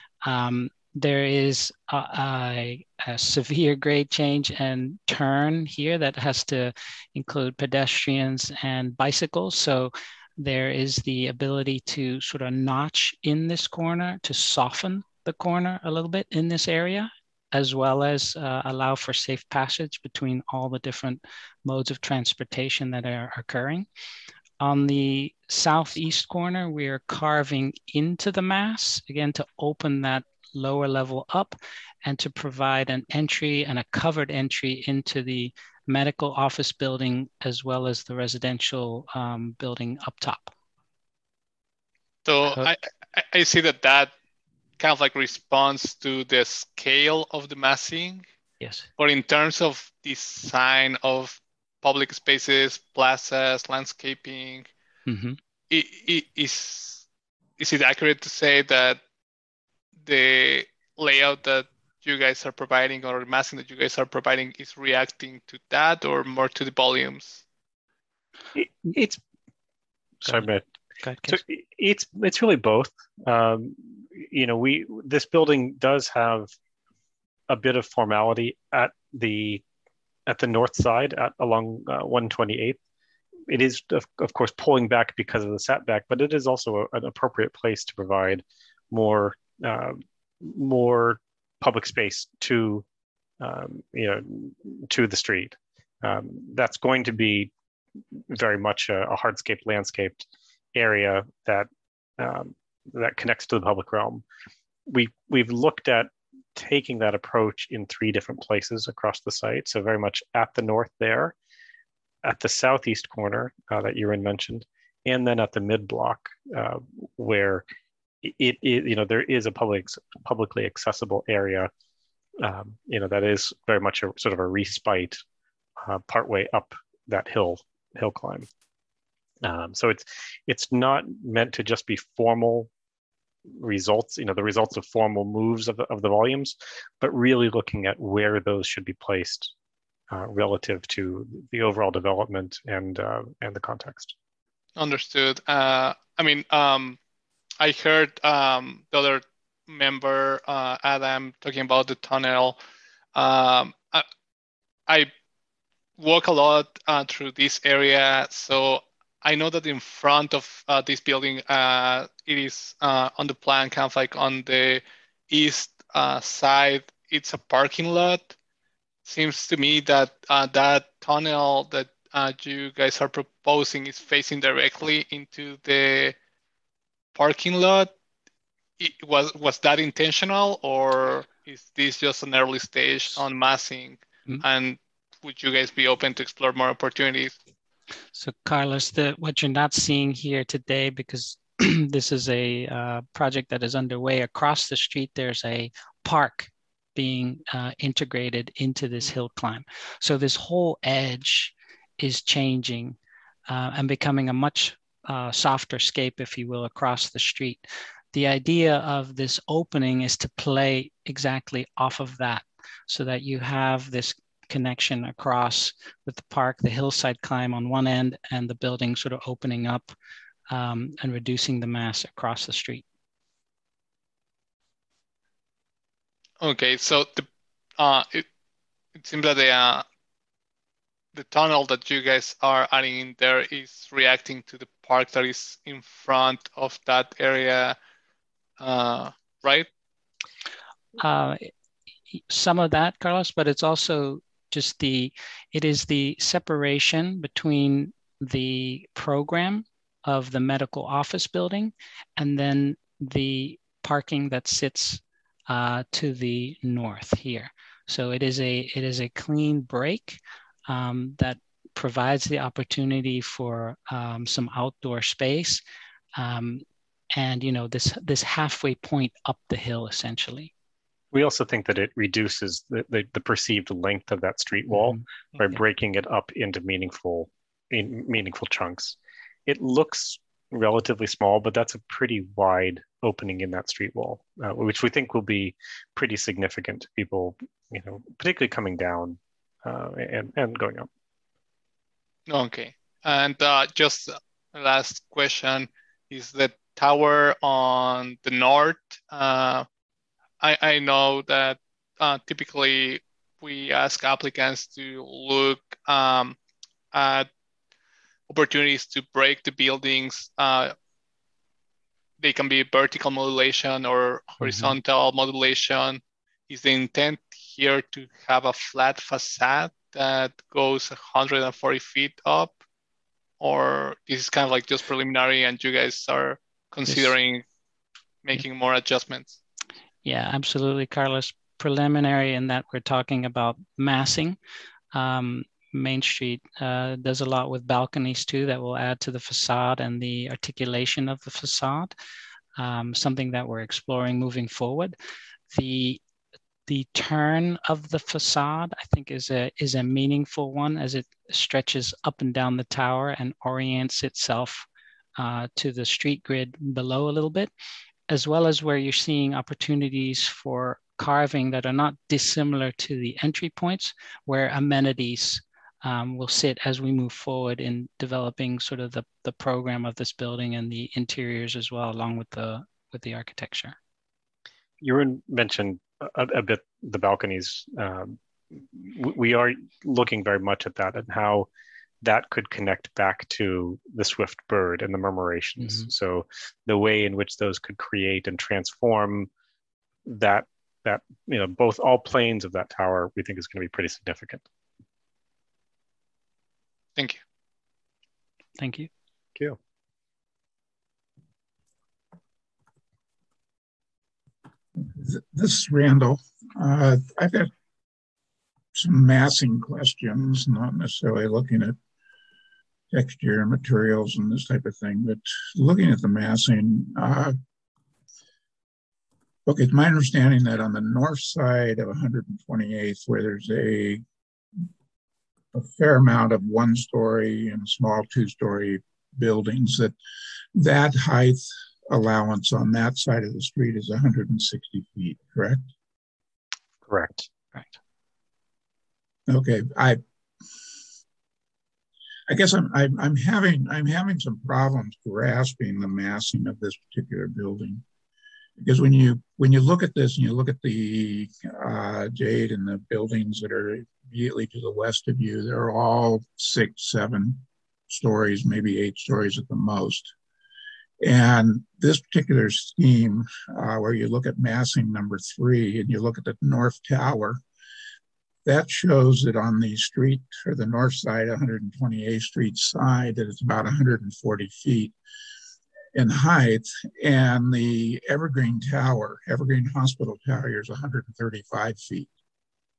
Speaker 9: Um, there is a, a, a severe grade change and turn here that has to include pedestrians and bicycles. So there is the ability to sort of notch in this corner to soften the corner a little bit in this area, as well as uh, allow for safe passage between all the different modes of transportation that are occurring. On the southeast corner, we are carving into the mass, again, to open that lower level up and to provide an entry and a covered entry into the medical office building, as well as the residential um, building up top.
Speaker 5: So I, I see that that kind of like responds to the scale of the massing.
Speaker 9: Yes.
Speaker 5: But in terms of design of public spaces, plazas, landscaping,
Speaker 9: mm-hmm.
Speaker 5: it, it, is, is it accurate to say that the layout that you guys are providing or the massing that you guys are providing is reacting to that or more to the volumes?
Speaker 8: It, it's sorry, but
Speaker 9: so
Speaker 8: it's it's really both. Um, you know, we this building does have a bit of formality at the at the north side at along uh, one twenty-eighth. It is of, of course pulling back because of the setback, but it is also a, an appropriate place to provide more uh, more public space to um, you know to the street. Um, that's going to be very much a, a hardscape landscaped area that um, that connects to the public realm. We we've looked at taking that approach in three different places across the site. So very much at the north there, at the southeast corner uh, that Jeroen mentioned, and then at the mid block uh, where it, it you know there is a public publicly accessible area um, you know that is very much a sort of a respite uh, partway up that hill hill climb. Um, so it's it's not meant to just be formal results, you know, the results of formal moves of the, of the volumes, but really looking at where those should be placed uh, relative to the overall development and uh, and the context.
Speaker 5: Understood. Uh, I mean, um, I heard um, the other member, uh, Adam, talking about the tunnel. Um, I, I walk a lot uh, through this area, so I know that in front of uh, this building, uh, it is uh, on the plan, kind of like on the east uh, side, it's a parking lot. Seems to me that uh, that tunnel that uh, you guys are proposing is facing directly into the parking lot. It, was was that intentional, or is this just an early stage on massing? Mm-hmm. And would you guys be open to explore more opportunities?
Speaker 9: So Carlos, the, what you're not seeing here today, because this is a uh, project that is underway across the street, there's a park being uh, integrated into this hill climb. So this whole edge is changing uh, and becoming a much uh, softer scape, if you will, across the street. The idea of this opening is to play exactly off of that so that you have this connection across with the park, the hillside climb on one end, and the building sort of opening up um, and reducing the mass across the street.
Speaker 5: Okay, so the uh, it, it seems that the uh, the tunnel that you guys are adding in there is reacting to the park that is in front of that area, uh, right?
Speaker 9: Uh, some of that, Carlos, but it's also just the, it is the separation between the program of the medical office building and then the parking that sits uh, to the north here. So it is a, it is a clean break um, that provides the opportunity for um, some outdoor space um, and, you know, this, this halfway point up the hill, essentially.
Speaker 8: We also think that it reduces the, the, the perceived length of that street wall mm-hmm. by okay. breaking it up into meaningful, in meaningful chunks. It looks relatively small, but that's a pretty wide opening in that street wall, uh, which we think will be pretty significant to people, you know, particularly coming down uh, and, and going up.
Speaker 5: Okay. And uh, just last question, is the tower on the north, uh, I, I know that uh, typically we ask applicants to look um, at opportunities to break the buildings. Uh, they can be vertical modulation or horizontal mm-hmm. modulation. Is the intent here to have a flat facade that goes one hundred forty feet up? Or this is kind of like just preliminary and you guys are considering yes. making more adjustments?
Speaker 9: Yeah, absolutely, Carlos. Preliminary in that we're talking about massing. Um, Main Street uh, does a lot with balconies too that will add to the facade and the articulation of the facade, um, something that we're exploring moving forward. The, the turn of the facade, I think, is a, is a meaningful one as it stretches up and down the tower and orients itself uh, to the street grid below a little bit, as well as where you're seeing opportunities for carving that are not dissimilar to the entry points, where amenities um, will sit as we move forward in developing sort of the, the program of this building and the interiors as well, along with the, with the architecture.
Speaker 8: Jeroen mentioned a, a bit the balconies. Um, we are looking very much at that and how that could connect back to the swift bird and the murmurations. Mm-hmm. So the way in which those could create and transform that, that you know, both all planes of that tower, we think is going to be pretty significant.
Speaker 5: Thank you.
Speaker 9: Thank you.
Speaker 8: Thank you.
Speaker 12: This is Randall. Uh, I've got some massing questions, not necessarily looking at texture and materials and this type of thing, but looking at the massing. Uh, okay, it's my understanding that on the north side of one hundred twenty-eighth, where there's a, a fair amount of one-story and small two-story buildings, that that height allowance on that side of the street is one hundred sixty feet, correct?
Speaker 8: Correct.
Speaker 9: Correct.
Speaker 12: Okay, I I guess I'm, I'm I'm having I'm having some problems grasping the massing of this particular building, because when you when you look at this and you look at the uh, Jade and the buildings that are immediately to the west of you, they're all six, seven stories, maybe eight stories at the most. And this particular scheme, uh, where you look at massing number three and you look at the North Tower, that shows that on the street, or the north side, one hundred twenty-eighth Street side, that it's about one hundred forty feet in height. And the Evergreen Tower, Evergreen Hospital Tower, is one hundred thirty-five feet.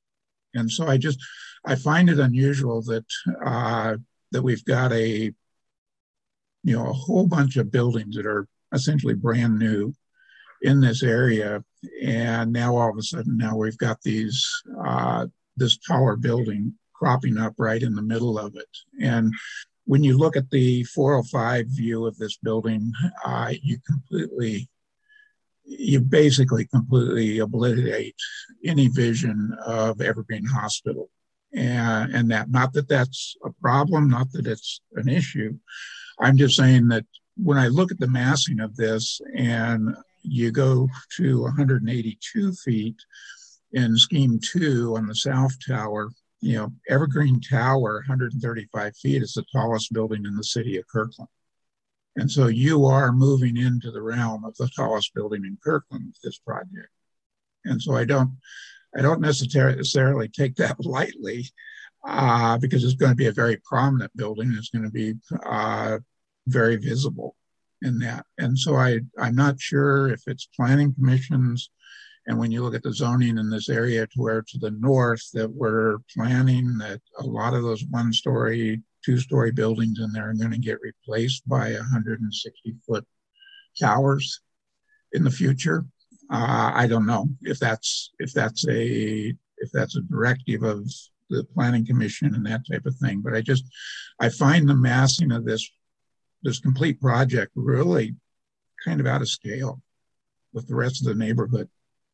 Speaker 12: And so I just, I find it unusual that, uh, that we've got a, you know, a whole bunch of buildings that are essentially brand new in this area. And now all of a sudden, now we've got these, uh, this taller building cropping up right in the middle of it. And when you look at the four oh five view of this building, uh, you completely, you basically completely obliterate any vision of Evergreen Hospital. And, and that, not that that's a problem, not that it's an issue. I'm just saying that when I look at the massing of this and you go to one hundred eighty-two feet in scheme two on the south tower, you know, Evergreen Tower, one hundred thirty-five feet, is the tallest building in the city of Kirkland. And so you are moving into the realm of the tallest building in Kirkland with this project. And so I don't, I don't necessarily take that lightly, uh, because it's going to be a very prominent building. It's going to be uh, very visible in that. And so I, I'm not sure if it's planning commissions, and when you look at the zoning in this area to where to the north that we're planning that a lot of those one-story, two-story buildings in there are going to get replaced by one hundred sixty foot towers in the future. Uh, I don't know if that's if that's a if that's a directive of the Planning Commission and that type of thing. But I just I find the massing of this this complete project really kind of out of scale with the rest of the neighborhood.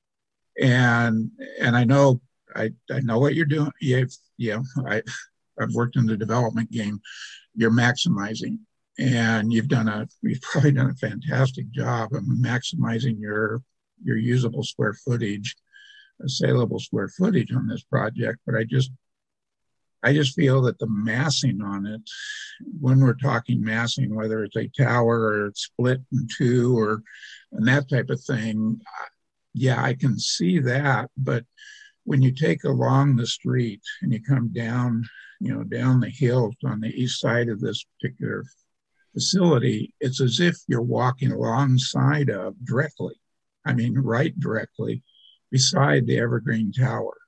Speaker 12: And and I know I I know what you're doing. Yeah, yeah. I I've worked in the development game. You're maximizing, and you've done a you've probably done a fantastic job of maximizing your your usable square footage, saleable square footage on this project. But I just I just feel that the massing on it, when we're talking massing, whether it's a tower or it's split in two or and that type of thing, yeah, I can see that. But when you take along the street and you come down, you know, down the hill on the east side of this particular facility, it's as if you're walking alongside of directly, I mean, right directly beside the Evergreen Tower.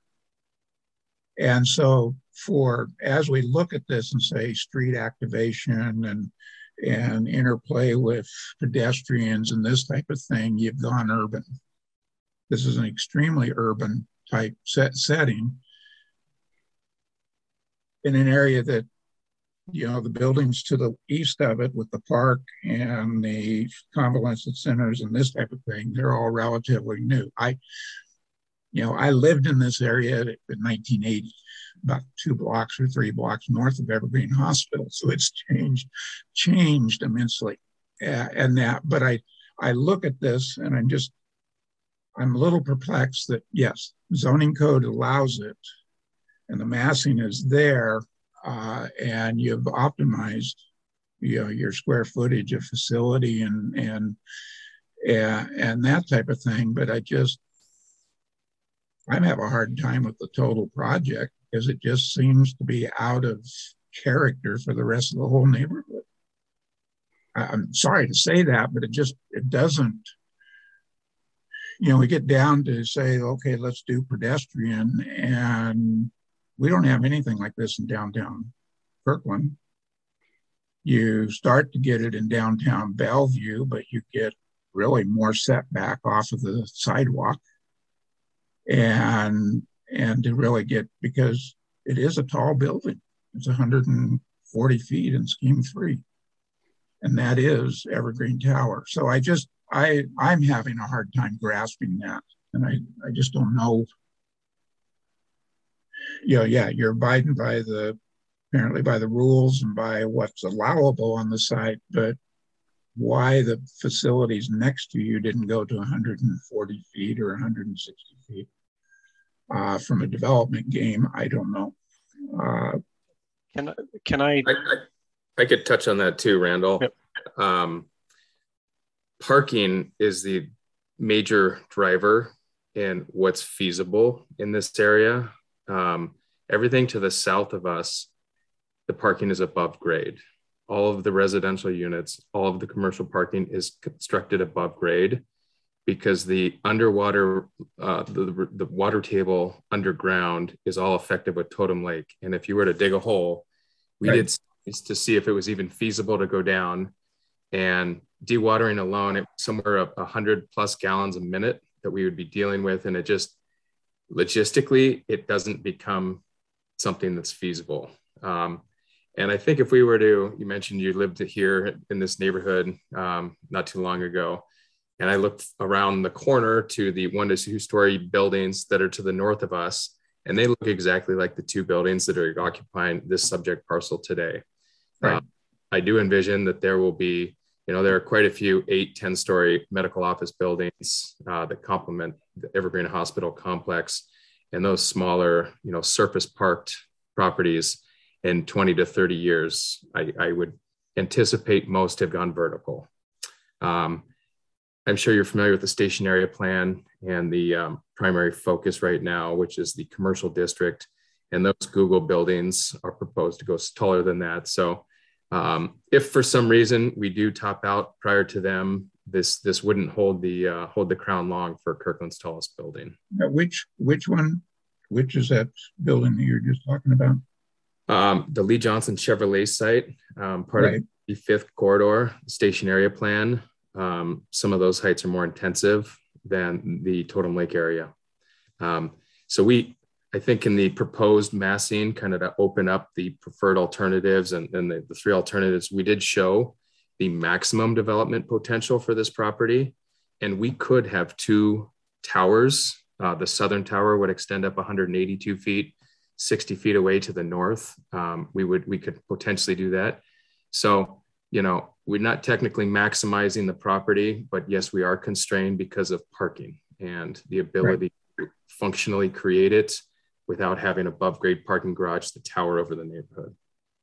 Speaker 12: And so for, as we look at this and say street activation and, and interplay with pedestrians and this type of thing, you've gone urban. This is an extremely urban type set setting in an area that, you know, the buildings to the east of it with the park and the convalescent centers and this type of thing, they're all relatively new. I, you know, I lived in this area in nineteen eighty, about two blocks or three blocks north of Evergreen Hospital. So it's changed, changed immensely. Uh, and that, but I, I look at this and I'm just, I'm a little perplexed that yes, zoning code allows it and the massing is there, uh, and you've optimized, you know, your square footage of facility and, and, and, and that type of thing. But I just, I have a hard time with the total project because it just seems to be out of character for the rest of the whole neighborhood. I'm sorry to say that, but it just, it doesn't, you know, we get down to say, okay, let's do pedestrian, and we don't have anything like this in downtown Kirkland. You start to get it in downtown Bellevue, but you get really more setback off of the sidewalk. And, and to really get, because it is a tall building. It's one hundred forty feet in scheme three. And that is Evergreen Tower. So I just, I, I'm having a hard time grasping that. And I, I just don't know. You know, yeah, you're abiding by the, apparently by the rules and by what's allowable on the site, but why the facilities next to you didn't go to one hundred forty feet or one hundred sixty feet uh, from a development game, I don't know. Uh,
Speaker 8: can, can I,
Speaker 4: I, I? I could touch on that too, Randall. Yep. Um, parking is the major driver in what's feasible in this area. Um, everything to the south of us, the parking is above grade. All of the residential units, all of the commercial parking is constructed above grade. because the underwater, uh, the, the water table underground is all affected with Totem Lake. And if you were to dig a hole, we right. did to see if it was even feasible to go down, and dewatering alone, it was somewhere up a hundred plus gallons a minute that we would be dealing with. And it just, logistically, it doesn't become something that's feasible. Um, and I think if we were to, you mentioned you lived here in this neighborhood um, not too long ago, and I looked around the corner to the one to two story buildings that are to the north of us, and they look exactly like the two buildings that are occupying this subject parcel today. Right. Uh, I do envision that there will be, you know, there are quite a few eight, ten story medical office buildings uh, that complement the Evergreen Hospital complex, and those smaller, you know, surface parked properties in twenty to thirty years, I, I would anticipate most have gone vertical. Um, I'm sure you're familiar with the station area plan and the um, primary focus right now, which is the commercial district. And those Google buildings are proposed to go taller than that. So um, if for some reason we do top out prior to them, this this wouldn't hold the uh, hold the crown long for Kirkland's tallest building.
Speaker 12: Now, which which one, which is that building that you're just talking about?
Speaker 4: Um, the Lee Johnson Chevrolet site, um, part right. of the fifth corridor station area plan. Um, some of those heights are more intensive than the Totem Lake area. Um, so we, I think in the proposed massing, kind of to open up the preferred alternatives and, and the, the three alternatives, we did show the maximum development potential for this property. And we could have two towers. Uh, the southern tower would extend up one hundred eighty-two feet, sixty feet away to the north. Um, we would, we could potentially do that. So, you know, we're not technically maximizing the property, but yes, we are constrained because of parking and the ability right. to functionally create it without having above grade parking garage to tower over the neighborhood.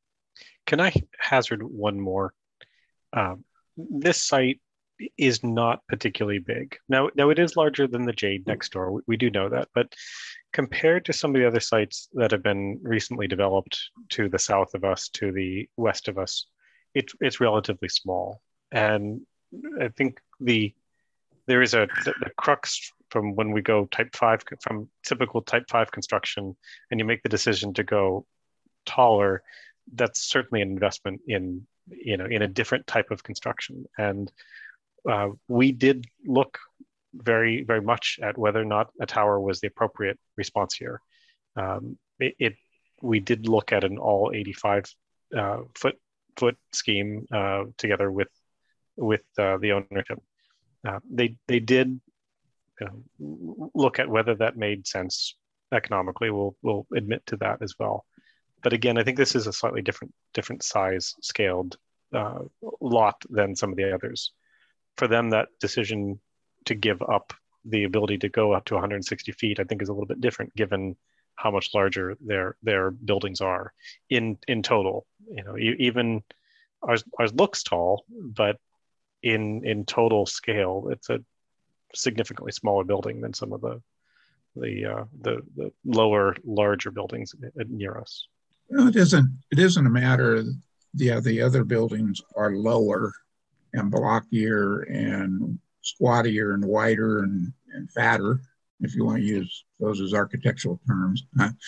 Speaker 8: Can I hazard one more? Um, this site is not particularly big. Now, now it is larger than the Jade next door. We, we do know that, but compared to some of the other sites that have been recently developed to the south of us, to the west of us, It's it's relatively small, and I think the there is a the, the crux from when we go type five from typical type five construction, and you make the decision to go taller. That's certainly an investment in you know in a different type of construction, and uh, we did look very very much at whether or not a tower was the appropriate response here. Um, it, it we did look at an all eighty-five uh, foot. foot scheme uh, together with with uh, the ownership. Uh, they they did uh, look at whether that made sense economically. We'll we'll admit to that as well. But again, I think this is a slightly different different size scaled uh, lot than some of the others. For them, that decision to give up the ability to go up to one hundred sixty feet, I think, is a little bit different given how much larger their their buildings are in in total. You know, even ours ours looks tall, but in in total scale, it's a significantly smaller building than some of the the uh, the, the lower larger buildings near us.
Speaker 12: Well, it isn't it isn't a matter of yeah the other buildings are lower and blockier and squattier and wider and, and fatter, if you want to use those as architectural terms.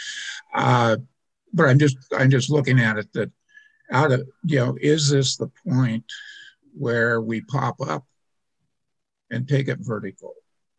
Speaker 12: Uh, but I'm just I'm just looking at it that out of, you know, is this the point where we pop up and take it vertical?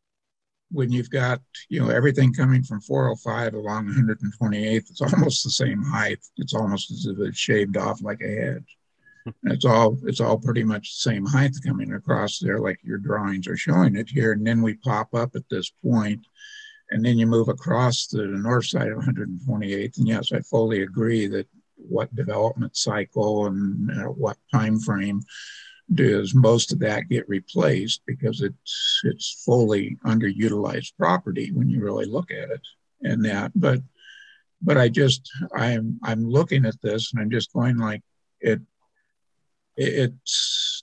Speaker 12: When you've got, you know, everything coming from four oh five along one hundred twenty-eighth, it's almost the same height. It's almost as if it's shaved off like a hedge. And it's all it's all pretty much the same height coming across there, like your drawings are showing it here. And then we pop up at this point, and then you move across to the north side of one hundred twenty-eighth. And yes, I fully agree that what development cycle and uh, what time frame does most of that get replaced, because it's it's fully underutilized property when you really look at it and that. But but I just I'm I'm looking at this and I'm just going like it. It's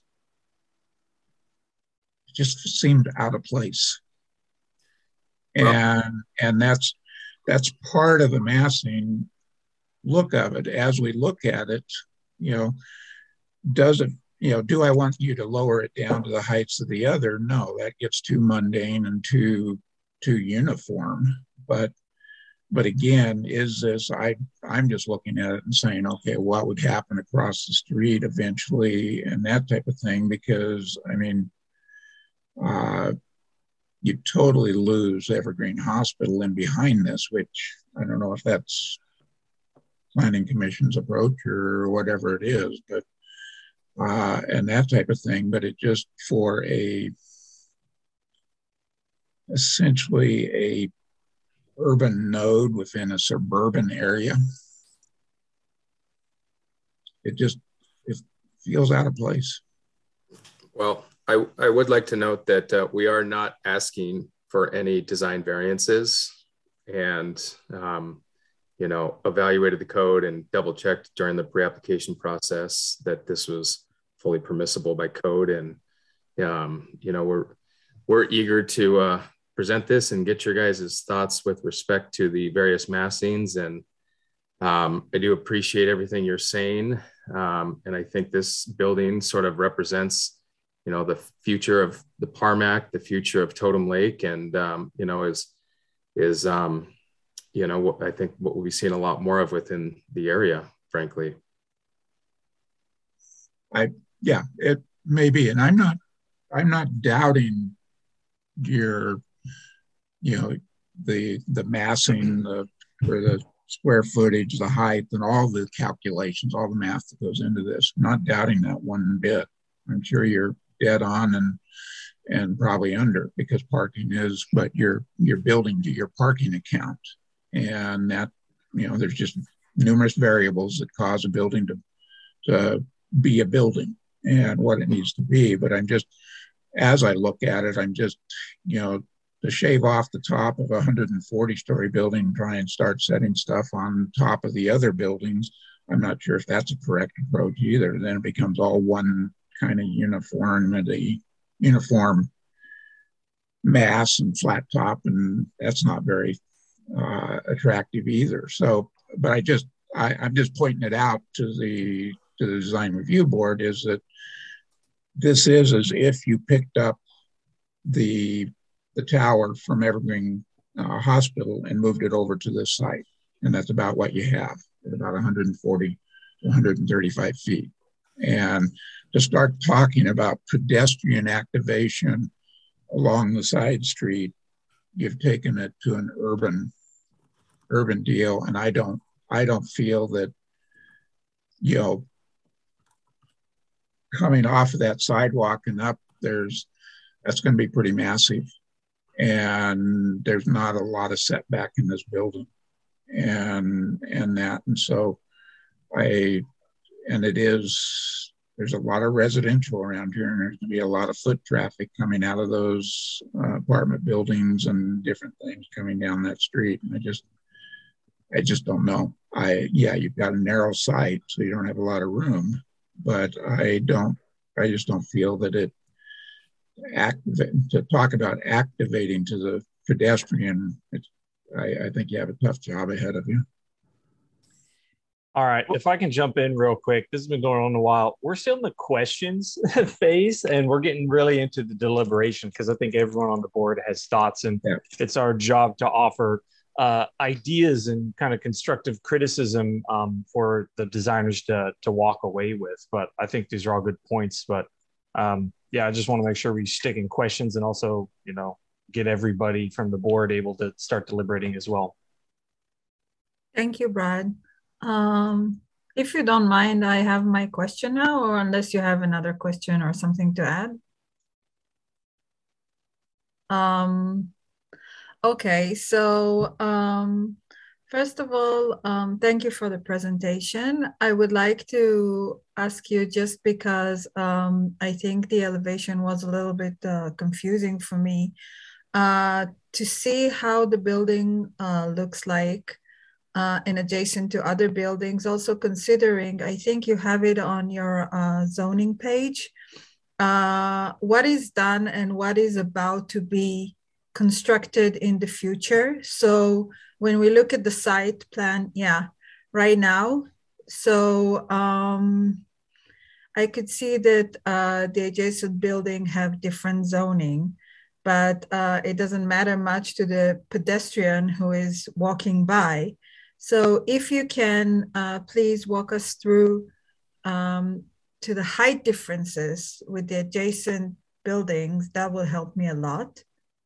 Speaker 12: it just seemed out of place, and well, and that's that's part of the massing look of it. As we look at it, you know, does it you know, do I want you to lower it down to the heights of the other? No, that gets too mundane and too too uniform. But but again, is this, I, I'm just looking at it and saying, okay, what would happen across the street eventually and that type of thing? Because, I mean, uh, you totally lose Evergreen Hospital in behind this, which I don't know if that's Planning Commission's approach or whatever it is, but, uh, and that type of thing. But it just, for a, essentially a urban node within a suburban area, it just, it feels out of place.
Speaker 4: Well, I, I would like to note that uh, we are not asking for any design variances, and um, you know, evaluated the code and double checked during the pre-application process that this was fully permissible by code. And um, you know, we're we're eager to uh, present this and get your guys' thoughts with respect to the various massings. And um, I do appreciate everything you're saying. Um, and I think this building sort of represents, you know, the future of the Parmac, the future of Totem Lake, and, um, you know, is, is um, you know, what I think what we'll be seeing a lot more of within the area, frankly.
Speaker 12: I, yeah, it may be. And I'm not, I'm not doubting your, you know, the the massing, the, or the square footage, the height, and all the calculations, all the math that goes into this. I'm not doubting that one bit. I'm sure you're dead on and and probably under, because parking is, but you're you're building to your parking account, and that, you know, there's just numerous variables that cause a building to to be a building and what it needs to be. But I'm just, as I look at it, I'm just, you know, to shave off the top of a one hundred forty story building and try and start setting stuff on top of the other buildings, I'm not sure if that's a correct approach either. Then it becomes all one kind of uniformity, uniform mass and flat top, and that's not very uh, attractive either. So, but I just, I, I'm just pointing it out to the to the design review board, is that this is as if you picked up the the tower from Evergreen uh, Hospital and moved it over to this site. And that's about what you have at about one hundred forty to one hundred thirty-five feet. And to start talking about pedestrian activation along the side street, you've taken it to an urban, urban deal. And I don't, I don't feel that, you know, coming off of that sidewalk and up, there's, that's going to be pretty massive. And there's not a lot of setback in this building, and and that, and so I, and it is, there's a lot of residential around here, and there's going to be a lot of foot traffic coming out of those uh, apartment buildings and different things coming down that street. And I just, I just don't know. I, yeah, you've got a narrow site, so you don't have a lot of room, but I don't, I just don't feel that it, activate, to talk about activating to the pedestrian, it's, I, I think you have a tough job ahead of you.
Speaker 11: All right, if I can jump in real quick, this has been going on a while. We're still in the questions phase, and we're getting really into the deliberation, because I think everyone on the board has thoughts, and yeah. It's our job to offer uh, ideas and kind of constructive criticism um, for the designers to, to walk away with. But I think these are all good points. But um, yeah, I just want to make sure we stick in questions, and also, you know, get everybody from the board able to start deliberating as well.
Speaker 1: Thank you, Brad. Um, if you don't mind, I have my question now, or unless you have another question or something to add. Um, okay, so um, first of all, um, thank you for the presentation. I would like to ask you, just because um, I think the elevation was a little bit uh, confusing for me, uh, to see how the building uh, looks like uh, and adjacent to other buildings. Also considering, I think you have it on your uh, zoning page, uh, what is done and what is about to be constructed in the future. So when we look at the site plan, yeah, right now, so um, I could see that uh, the adjacent building have different zoning, but uh, it doesn't matter much to the pedestrian who is walking by. So if you can, uh, please walk us through um, to the height differences with the adjacent buildings, that will help me a lot.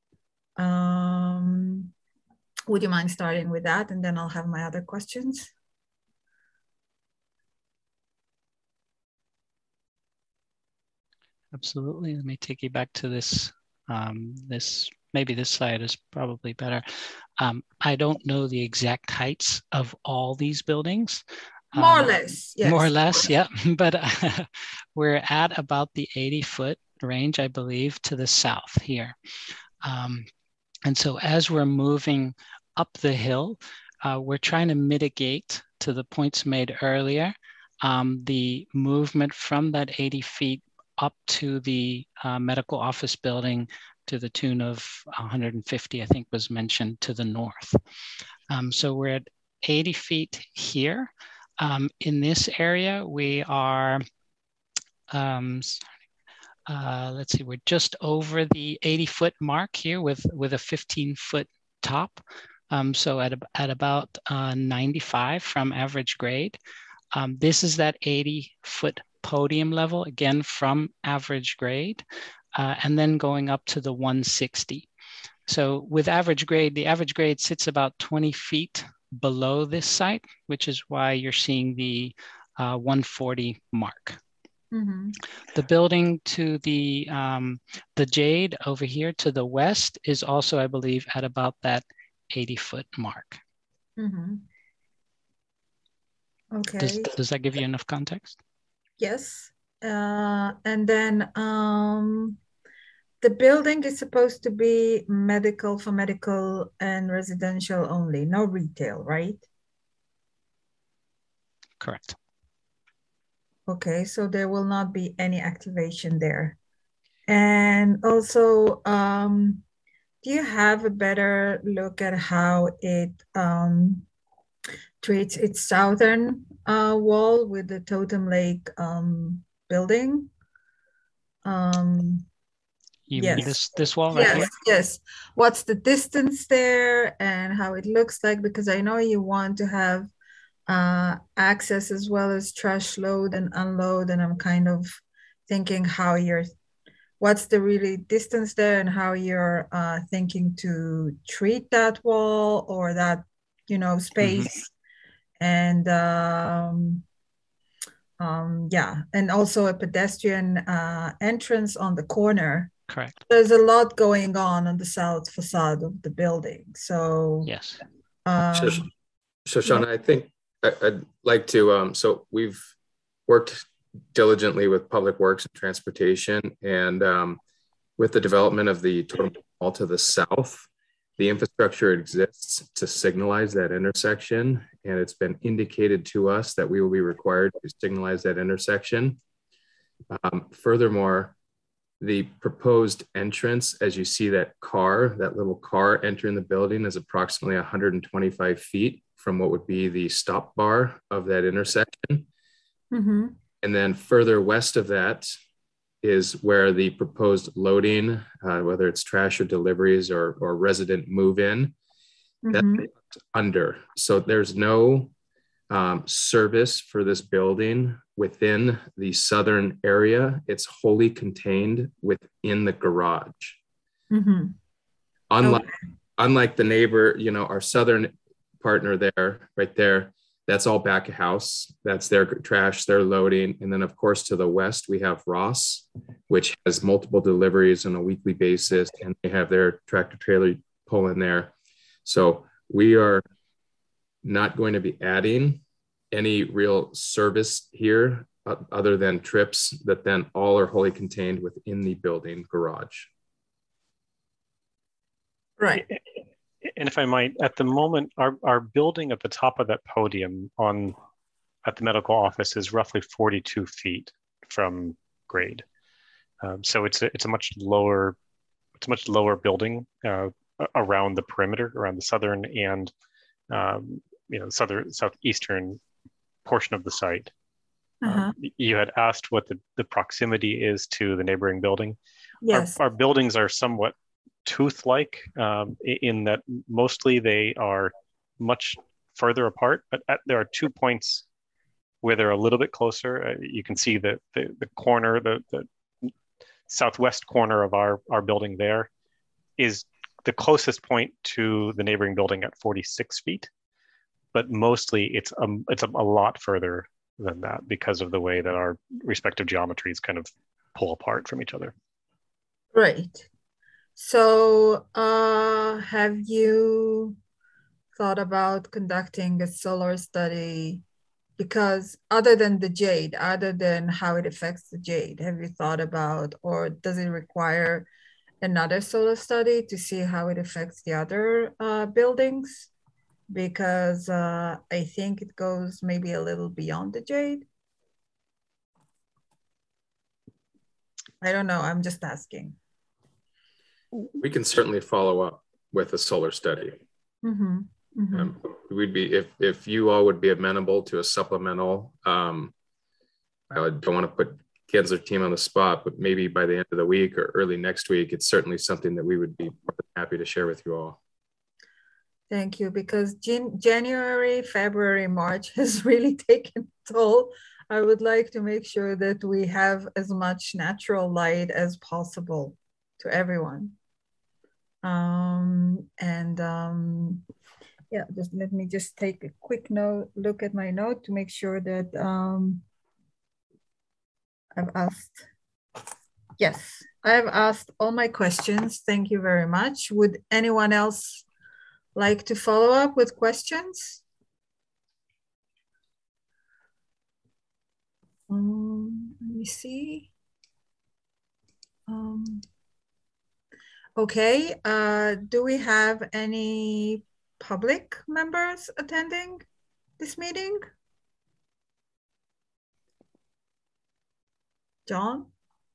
Speaker 1: Um, would you mind starting with that? And then I'll have my other questions.
Speaker 9: Absolutely. Let me take you back to this. Um, this maybe this slide is probably better. Um, I don't know the exact heights of all these buildings.
Speaker 1: More
Speaker 9: um,
Speaker 1: or less, yes.
Speaker 9: More or less, yeah. But uh, we're at about the eighty foot range, I believe, to the south here. Um, and so as we're moving up the hill, uh, we're trying to mitigate, to the points made earlier, um, the movement from that eighty feet up to the uh, medical office building to the tune of one hundred fifty, I think was mentioned, to the north. Um, so we're at eighty feet here. Um, in this area, we are, um, uh, let's see, we're just over the eighty foot mark here with, with a fifteen foot top. Um, so at, at about uh, ninety-five from average grade. Um, this is that eighty foot podium level, again, from average grade, uh, and then going up to the one sixty. So with average grade, the average grade sits about twenty feet below this site, which is why you're seeing the uh, one forty mark.
Speaker 1: Mm-hmm.
Speaker 9: The building to the, um, the Jade over here to the west is also, I believe, at about that eighty foot mark.
Speaker 1: Mm-hmm. Okay.
Speaker 9: Does, does that give you enough context?
Speaker 1: Yes. Uh, and then um, the building is supposed to be medical for medical and residential only, no retail, right?
Speaker 9: Correct.
Speaker 1: Okay, so there will not be any activation there. And also, um, do you have a better look at how it um, treats its southern uh, wall with the Totem Lake um, building? Um,
Speaker 9: You
Speaker 1: yes.
Speaker 9: mean this, this wall right
Speaker 1: yes,
Speaker 9: here?
Speaker 1: Yes. What's the distance there and how it looks like? Because I know you want to have uh, access as well as trash load and unload. And I'm kind of thinking how you're, what's the really distance there and how you're uh, thinking to treat that wall or that, you know, space. Mm-hmm. And um, um, yeah, and also a pedestrian uh, entrance on the corner.
Speaker 9: Correct.
Speaker 1: There's a lot going on on the south facade of the building. So
Speaker 9: yes.
Speaker 1: Um,
Speaker 4: Shoshana, yeah. I think I'd like to, um, so we've worked diligently with Public Works and Transportation, and um, with the development of the Totem Mall to the south, the infrastructure exists to signalize that intersection, and it's been indicated to us that we will be required to signalize that intersection. Um, furthermore, the proposed entrance, as you see that car, that little car entering the building, is approximately one hundred twenty-five feet from what would be the stop bar of that intersection.
Speaker 1: Mm-hmm.
Speaker 4: And then further west of that is where the proposed loading, uh, whether it's trash or deliveries or, or resident move-in,
Speaker 1: mm-hmm.
Speaker 4: that's under. So there's no um, service for this building within the southern area. It's wholly contained within the garage.
Speaker 1: Mm-hmm.
Speaker 4: Unlike,
Speaker 1: okay.
Speaker 4: unlike the neighbor, you know, our southern partner there, right there, that's all back of house. That's their trash, their loading. And then of course, to the west, we have Ross, which has multiple deliveries on a weekly basis, and they have their tractor trailer pull in there. So we are not going to be adding any real service here uh, other than trips that then all are wholly contained within the building garage.
Speaker 1: Right.
Speaker 8: And if I might, at the moment, our, our building at the top of that podium on at the medical office is roughly forty-two feet from grade. Um, so it's a, it's a much lower, it's a much lower building uh, around the perimeter, around the southern and um, you know southern southeastern portion of the site.
Speaker 1: Uh-huh.
Speaker 8: Um, you had asked what the, the proximity is to the neighboring building.
Speaker 1: Yes.
Speaker 8: Our, our buildings are somewhat tooth-like um, in that mostly they are much further apart, but at, there are two points where they're a little bit closer. Uh, you can see the, the, the corner, the, the southwest corner of our, our building there is the closest point to the neighboring building at forty-six feet, but mostly it's, um, it's a, a lot further than that because of the way that our respective geometries kind of pull apart from each other.
Speaker 1: Right. So uh, have you thought about conducting a solar study? Because other than the jade, other than how it affects the jade, have you thought about, or does it require another solar study to see how it affects the other uh, buildings? Because uh, I think it goes maybe a little beyond the jade. I don't know, I'm just asking.
Speaker 4: We can certainly follow up with a solar study.
Speaker 1: Mm-hmm. Mm-hmm.
Speaker 4: Um, we'd be, if, if you all would be amenable to a supplemental, um, I don't want to put Ken's team on the spot, but maybe by the end of the week or early next week, it's certainly something that we would be happy to share with you all.
Speaker 1: Thank you, because Jan January, February, March has really taken a toll. I would like to make sure that we have as much natural light as possible to everyone. Um, and um, yeah, just let me just take a quick note, look at my note to make sure that um, I've asked. Yes, I've asked all my questions. Thank you very much. Would anyone else like to follow up with questions? Um, let me see. Um, okay, uh, do we have any public members attending this meeting? John?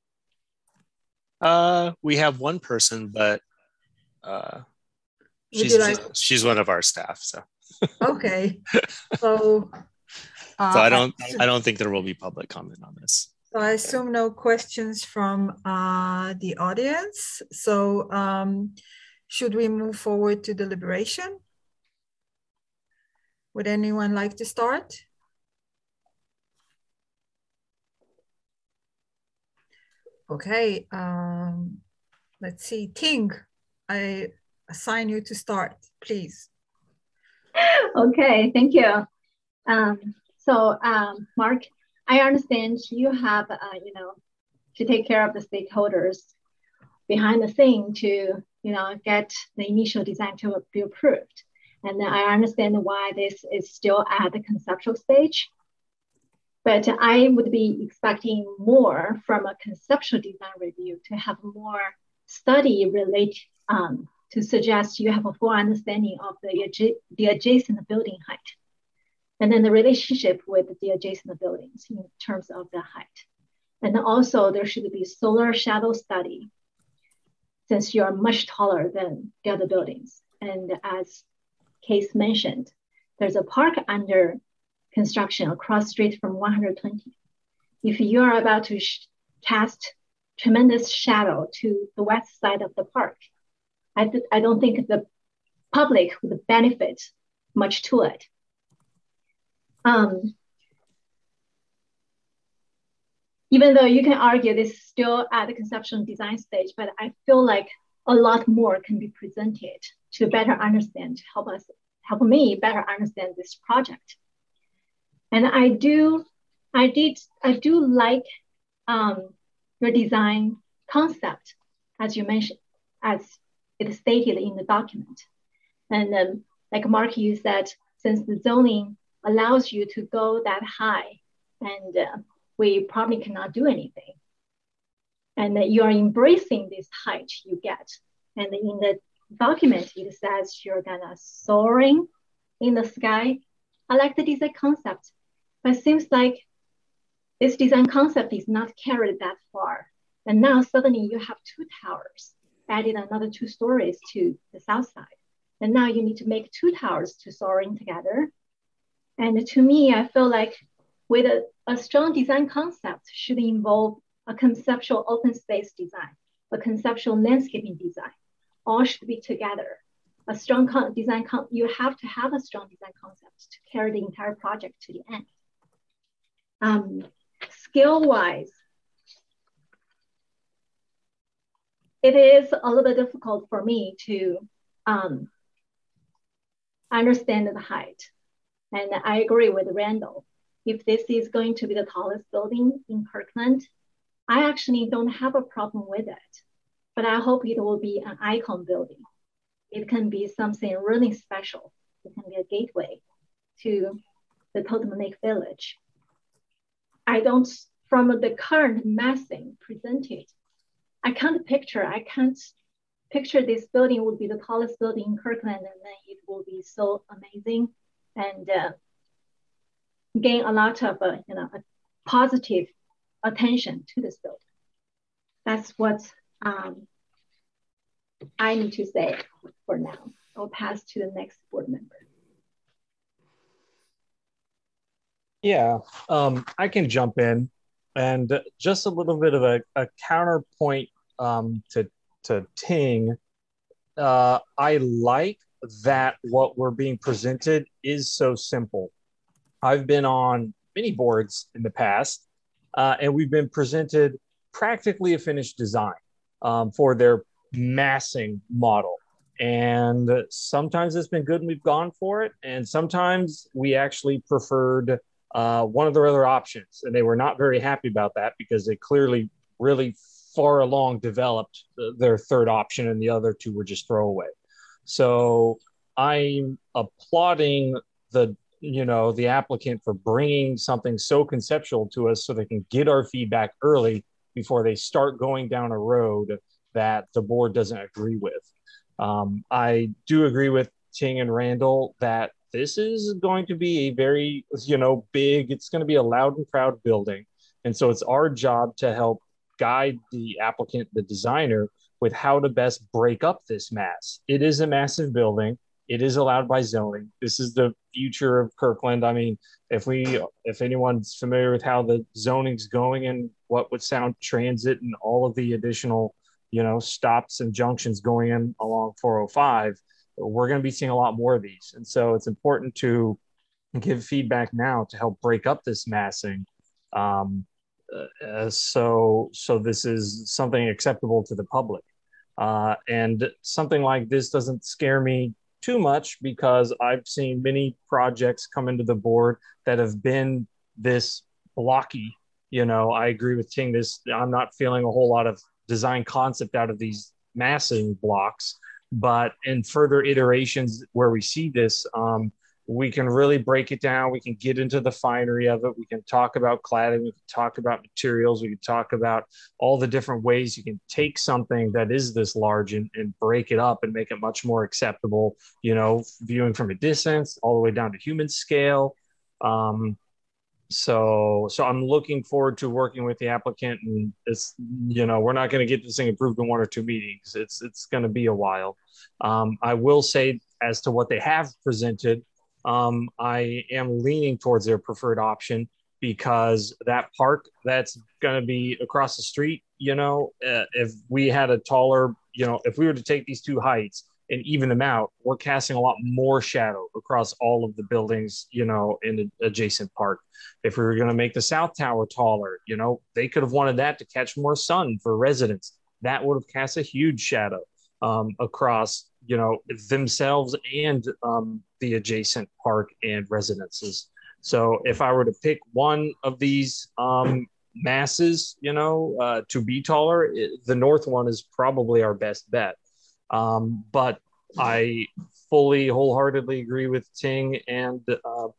Speaker 13: Uh, we have one person, but uh, she's,
Speaker 1: you like-
Speaker 13: she's she's one of our staff. So
Speaker 1: okay, so uh,
Speaker 13: so I don't I don't think there will be public comment on this.
Speaker 1: So I assume no questions from uh, the audience. So um, should we move forward to deliberation? Would anyone like to start? Okay, um, let's see. Ting, I assign you to start, please.
Speaker 10: Okay, thank you. Um, so, um, Mark, I understand you have, uh, you know, to take care of the stakeholders behind the scene to, you know, get the initial design to be approved. And I understand why this is still at the conceptual stage. But I would be expecting more from a conceptual design review to have more study relate um, to suggest you have a full understanding of the, adja the adjacent building height. And then the relationship with the adjacent buildings in terms of the height. And then also there should be solar shadow study since you are much taller than the other buildings. And as Case mentioned, there's a park under construction across the street from one hundred twenty. If you are about to cast tremendous shadow to the west side of the park, I, I don't think the public would benefit much to it. Um, even though you can argue this is still at the conceptual design stage, but I feel like a lot more can be presented to better understand, to help us, help me better understand this project. And I do, I did, I do like um, your design concept, as you mentioned, as it is stated in the document. And um, like Mark, you said, since the zoning allows you to go that high, and uh, we probably cannot do anything. And that you are embracing this height you get. And in the document, it says you're gonna soaring in the sky. I like the design concept, but it seems like this design concept is not carried that far. And now suddenly you have two towers, added another two stories to the south side. And now you need to make two towers to soaring together. And to me, I feel like with a, a strong design concept should involve a conceptual open space design, a conceptual landscaping design, all should be together. A strong con design, con you have to have a strong design concept to carry the entire project to the end. Um, Skill-wise, it is a little bit difficult for me to um, understand the height. And I agree with Randall. If this is going to be the tallest building in Kirkland, I actually don't have a problem with it, but I hope it will be an icon building. It can be something really special. It can be a gateway to the Totem Lake Village. I don't, from the current massing presented, I can't picture, I can't picture this building would be the tallest building in Kirkland, and then it will be so amazing and uh, gain a lot of uh, you know, a positive attention to this building. That's what um, I need to say for now. I'll pass to the next board member.
Speaker 11: Yeah, um, I can jump in, and just a little bit of a, a counterpoint um, to to Ting. Uh, I like that what we're being presented is so simple. I've been on many boards in the past, uh, and we've been presented practically a finished design um, for their massing model. And sometimes it's been good and we've gone for it, and sometimes we actually preferred uh, one of their other options, and they were not very happy about that because they clearly really far along developed their third option, and the other two were just throwaway. So I'm applauding the you know the applicant for bringing something so conceptual to us so they can get our feedback early before they start going down a road that the board doesn't agree with. Um, I do agree with Ting and Randall that this is going to be a very, you know, big, it's going to be a loud and proud building. And so it's our job to help guide the applicant, the designer, with how to best break up this mass. It is a massive building. It is allowed by zoning. This is the future of Kirkland. I mean, if we, if anyone's familiar with how the zoning's going and what would sound transit and all of the additional, you know, stops and junctions going in along four oh five, we're going to be seeing a lot more of these. And so it's important to give feedback now to help break up this massing. Um, uh, so, so this is something acceptable to the public. Uh, and something like this doesn't scare me too much because I've seen many projects come into the board that have been this blocky. You know, I agree with Ting, this, I'm not feeling a whole lot of design concept out of these massing blocks, but in further iterations where we see this, um, we can really break it down. We can get into the finery of it. We can talk about cladding. We can talk about materials. We can talk about all the different ways you can take something that is this large and, and break it up and make it much more acceptable, you know, viewing from a distance all the way down to human scale. Um, So, so I'm looking forward to working with the applicant, and it's, you know, we're not going to get this thing approved in one or two meetings. It's, it's going to be a while. Um, I will say as to what they have presented, um, I am leaning towards their preferred option because that park that's going to be across the street, you know, uh, if we had a taller, you know, if we were to take these two heights and even them out, we're casting a lot more shadow across all of the buildings, you know, in the adjacent park. If we were going to make the South Tower taller, you know, they could have wanted that to catch more sun for residents. That would have cast a huge shadow um, across, you know, themselves and um, the adjacent park and residences. So if I were to pick one of these um, masses, you know, uh, to be taller, it, the north one is probably our best bet. Um, but I fully wholeheartedly agree with Ting and uh,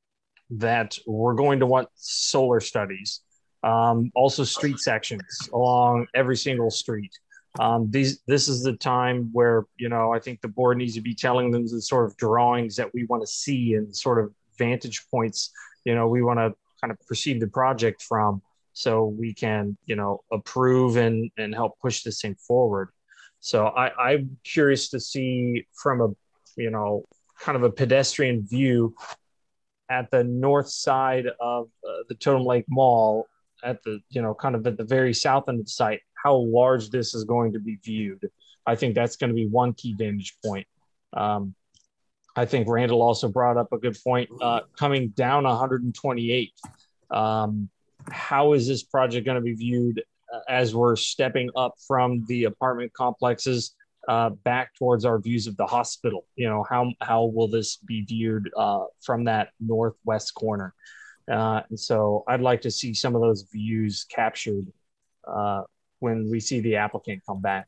Speaker 11: that we're going to want solar studies. Um, also street sections along every single street. Um, these, this is the time where, you know, I think the board needs to be telling them the sort of drawings that we want to see and sort of vantage points, you know, we want to kind of perceive the project from, so we can, you know, approve and, and help push this thing forward. So I, I'm curious to see from a, you know, kind of a pedestrian view, at the north side of uh, the Totem Lake Mall, at the, you know, kind of at the very south end of the site, how large this is going to be viewed. I think that's going to be one key vantage point. Um, I think Randall also brought up a good point, uh, coming down one hundred twenty-eight. Um, how is this project going to be viewed uh, as we're stepping up from the apartment complexes uh, back towards our views of the hospital? You know, how, how will this be viewed uh, from that northwest corner? Uh, and so I'd like to see some of those views captured uh, when we see the applicant come back.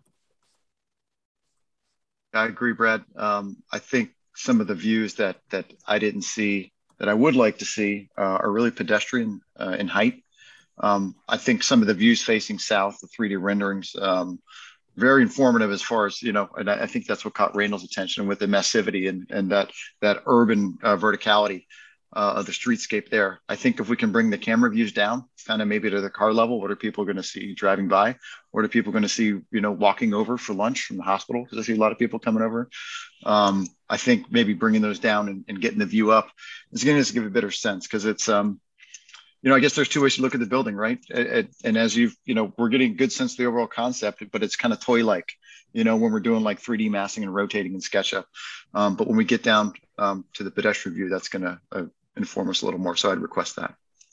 Speaker 3: I agree, Brad. Um, I think some of the views that that I didn't see that I would like to see uh, are really pedestrian uh, in height. Um, I think some of the views facing south, the three D renderings, um, very informative as far as, you know, and I, I think that's what caught Randall's attention with the massivity and, and that, that urban uh, verticality uh, of the streetscape there. I think if we can bring the camera views down, kind of maybe to the car level, what are people going to see driving by? What are people going to see, you know, walking over for lunch from the hospital? Because I see a lot of people coming over. Um, I think maybe bringing those down and, and getting the view up is going to give a better sense, because it's, um, you know, I guess there's two ways to look at the building, right? It, it, and as you've, you know, we're getting a good sense of the overall concept, but it's kind of toy-like, you know, when we're doing like three D massing and rotating in SketchUp. Um, but when we get down um, to the pedestrian view, that's going to uh, inform us a little more. So I'd request that.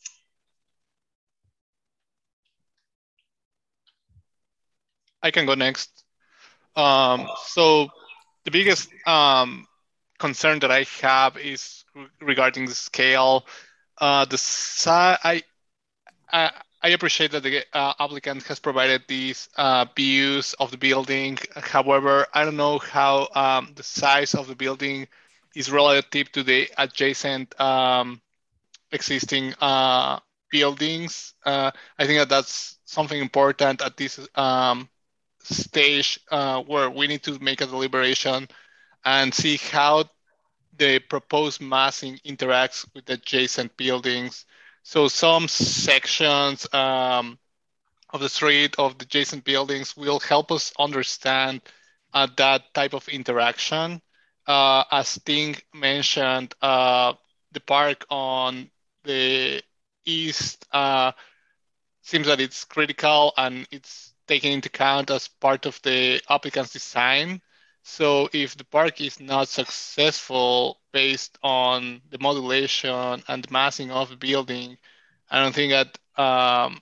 Speaker 5: I can go next. Um, so the biggest um, concern that I have is re regarding the scale. Uh, the si I, I I appreciate that the uh, applicant has provided these uh, views of the building. However, I don't know how um, the size of the building is relative to the adjacent um, existing uh, buildings. Uh, I think that that's something important at this um, stage uh, where we need to make a deliberation and see how the proposed massing interacts with adjacent buildings. So some sections um, of the street of the adjacent buildings will help us understand uh, that type of interaction. Uh, as Ting mentioned, uh, the park on the east uh, seems that it's critical and it's taken into account as part of the applicant's design. So if the park is not successful based on the modulation and the massing of the building, I don't think that um,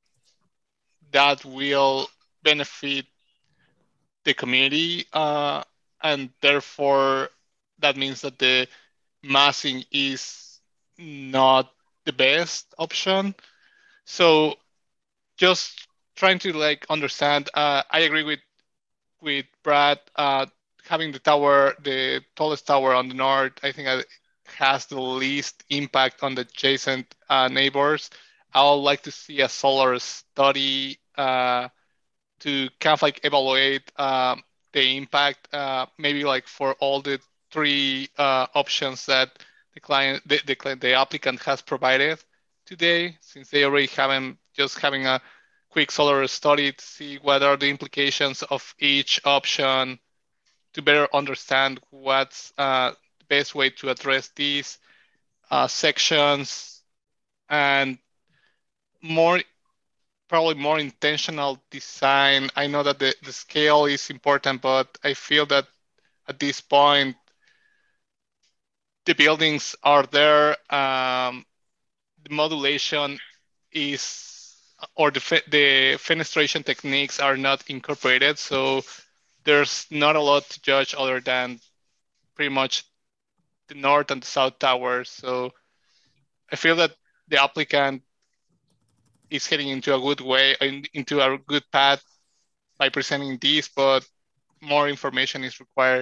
Speaker 5: that will benefit the community. Uh, and therefore, that means that the massing is not the best option. So just trying to like understand, uh, I agree with with Brad, uh, having the tower, the tallest tower on the north, I think it has the least impact on the adjacent uh, neighbors. I would like to see a solar study uh, to kind of like evaluate um, the impact, uh, maybe like for all the three uh, options that the client, the, the, the applicant has provided today, since they already haven't just having a quick solar study to see what are the implications of each option to better understand what's uh, the best way to address these uh, sections, and more, probably more intentional design. I know that the, the scale is important, but I feel that at this point, the buildings are there. Um, the modulation is, or the, the fenestration techniques are not incorporated. So there's not a lot to judge other than pretty much the north and the south towers. So I feel that the applicant is heading into a good way, into a good path by presenting these, but more information is required.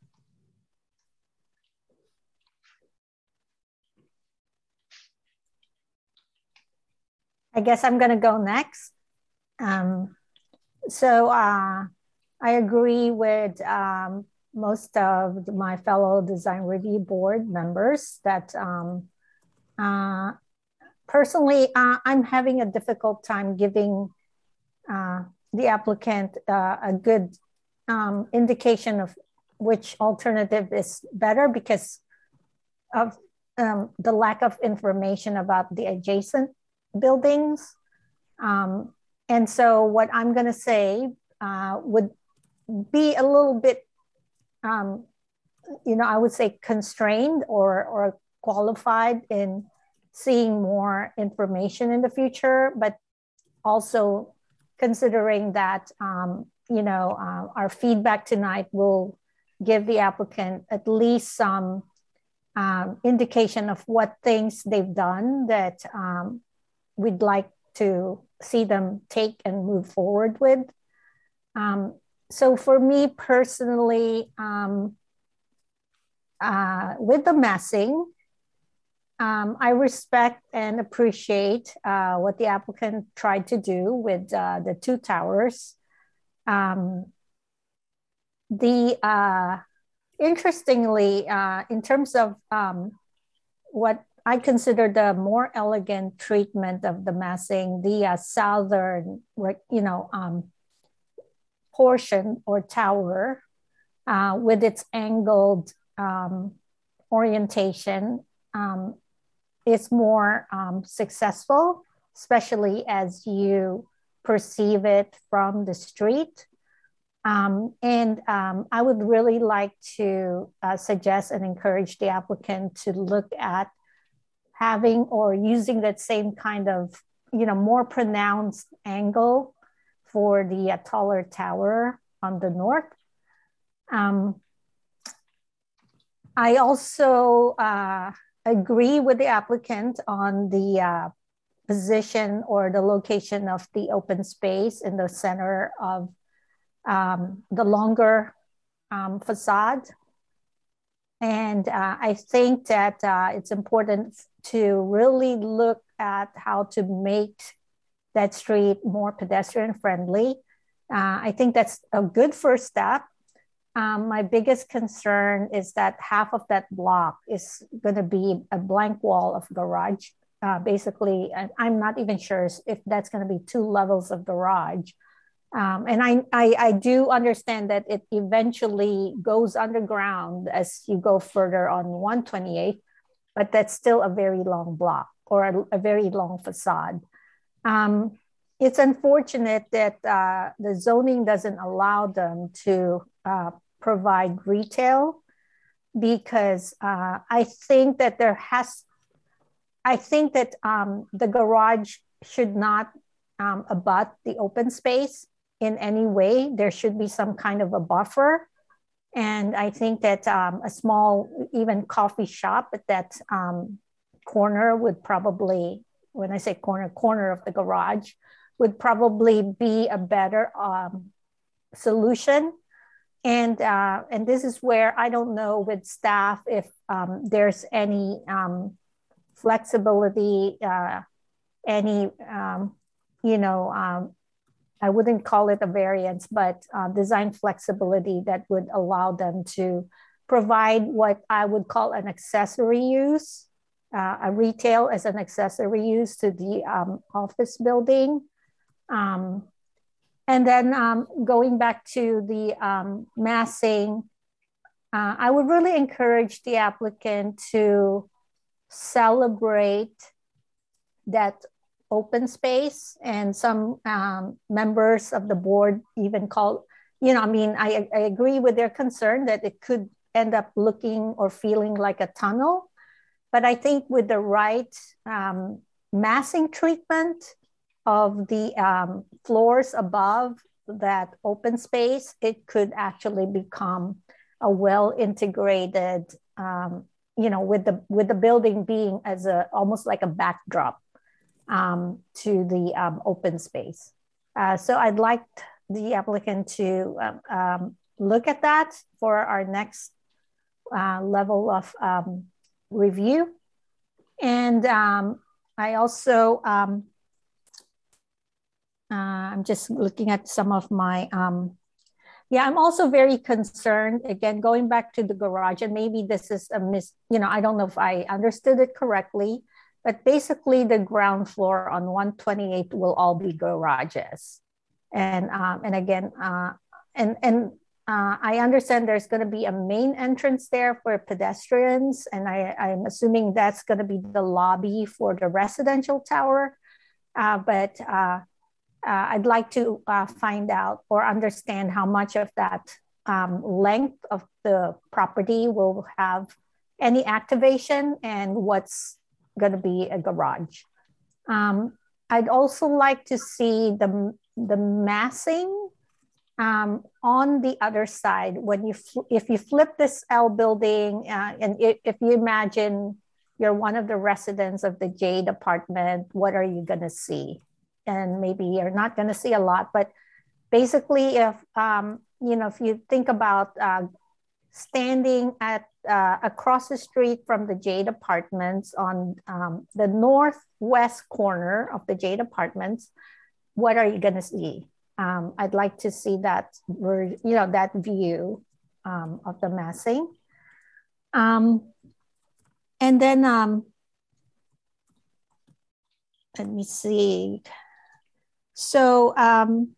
Speaker 6: I guess I'm going to go next. Um, so uh, I agree with um, most of my fellow design review board members that um, uh, personally, uh, I'm having a difficult time giving uh, the applicant uh, a good um, indication of which alternative is better, because of um, the lack of information about the adjacent buildings. Um, and so what I'm going to say uh, would be a little bit, um, you know, I would say constrained or, or qualified in seeing more information in the future, but also considering that, um, you know, uh, our feedback tonight will give the applicant at least some um, indication of what things they've done that um, we'd like to see them take and move forward with. Um, so for me personally, um, uh, with the massing, um, I respect and appreciate uh, what the applicant tried to do with uh, the two towers. Um, the uh, interestingly, uh, in terms of um, what I consider the more elegant treatment of the massing, the uh, southern, you know, um, portion or tower uh, with its angled um, orientation um, is more um, successful, especially as you perceive it from the street. Um, and um, I would really like to uh, suggest and encourage the applicant to look at having or using that same kind of, you know, more pronounced angle for the uh, taller tower on the north. Um, I also uh, agree with the applicant on the uh, position or the location of the open space in the center of um, the longer um, facade. And uh, I think that uh, it's important to really look at how to make that street more pedestrian friendly. Uh, I think that's a good first step. Um, my biggest concern is that half of that block is going to be a blank wall of garage. Uh, basically, and I'm not even sure if that's going to be two levels of garage. Um, and I, I, I do understand that it eventually goes underground as you go further on one twenty-eight, but that's still a very long block or a, a very long facade. Um, it's unfortunate that uh, the zoning doesn't allow them to uh, provide retail because uh, I think that there has, I think that um, the garage should not um, abut the open space in any way. There should be some kind of a buffer. And I think that um, a small, even coffee shop at that um, corner would probably, when I say corner, corner of the garage, would probably be a better um, solution. And, uh, and this is where I don't know with staff if um, there's any um, flexibility, uh, any, um, you know, um, I wouldn't call it a variance, but uh, design flexibility that would allow them to provide what I would call an accessory use, uh, a retail as an accessory use to the um, office building. Um, and then um, going back to the um, massing, uh, I would really encourage the applicant to celebrate that open space, and some um, members of the board even call, you know, I mean, I, I agree with their concern that it could end up looking or feeling like a tunnel. But I think with the right um, massing treatment of the um, floors above that open space, it could actually become a well-integrated, um, you know, with the, with the building being as a, almost like a backdrop Um, to the um, open space. Uh, so I'd like the applicant to um, um, look at that for our next uh, level of um, review. And um, I also, um, uh, I'm just looking at some of my, um, yeah, I'm also very concerned, again, going back to the garage, and maybe this is a mis, you know, I don't know if I understood it correctly, but basically the ground floor on one twenty-eight will all be garages. And, um, and again, uh, and, and uh, I understand there's going to be a main entrance there for pedestrians, and I, I'm assuming that's going to be the lobby for the residential tower. Uh, but uh, uh, I'd like to uh, find out or understand how much of that um, length of the property will have any activation and what's going to be a garage. Um, I'd also like to see the, the massing um, on the other side. When you, if you flip this L building, uh, and if, if you imagine you're one of the residents of the Jade apartment, what are you gonna see? And maybe you're not gonna see a lot, but basically if, um, you know, if you think about uh, standing at uh, across the street from the Jade Apartments on um, the northwest corner of the Jade Apartments, what are you going to see? Um, I'd like to see that, you know, that view um, of the massing. Um, and then, um, let me see. So, um,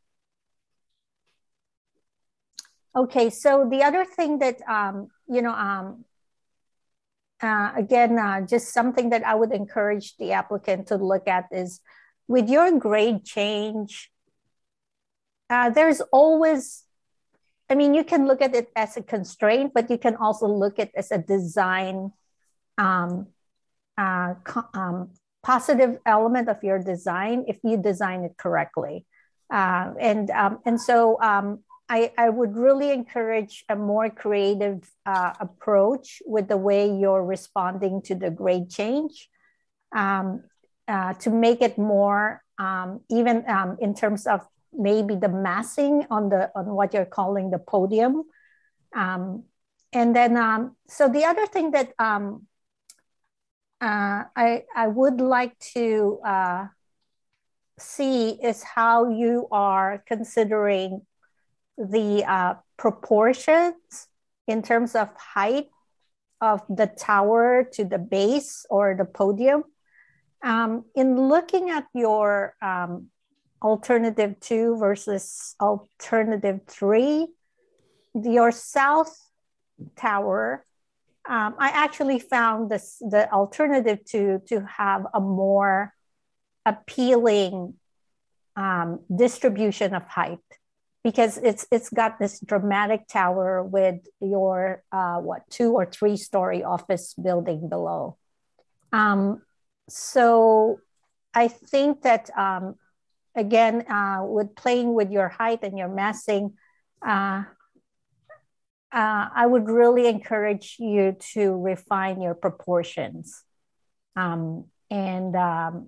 Speaker 6: okay, so the other thing that, um, you know, um, uh, again, uh, just something that I would encourage the applicant to look at is with your grade change, uh, there's always, I mean, you can look at it as a constraint, but you can also look at it as a design, um, uh, um, positive element of your design if you design it correctly. Uh, and, um, and so, um, I, I would really encourage a more creative uh, approach with the way you're responding to the grade change um, uh, to make it more um, even um, in terms of maybe the massing on the on what you're calling the podium. Um, and then, um, so the other thing that um, uh, I, I would like to uh, see is how you are considering the uh, proportions in terms of height of the tower to the base or the podium. Um, in looking at your um, alternative two versus alternative three, your south tower, um, I actually found this, the alternative two to have a more appealing um, distribution of height, because it's it's got this dramatic tower with your uh, what two or three story office building below. Um, so I think that um, again, uh, with playing with your height and your massing, uh, uh, I would really encourage you to refine your proportions. Um, and um,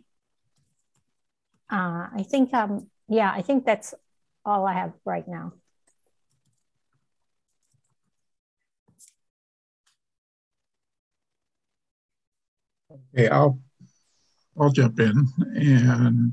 Speaker 6: uh, I think um, yeah, I think that's all I have right now.
Speaker 12: Okay, I'll I'll jump in, and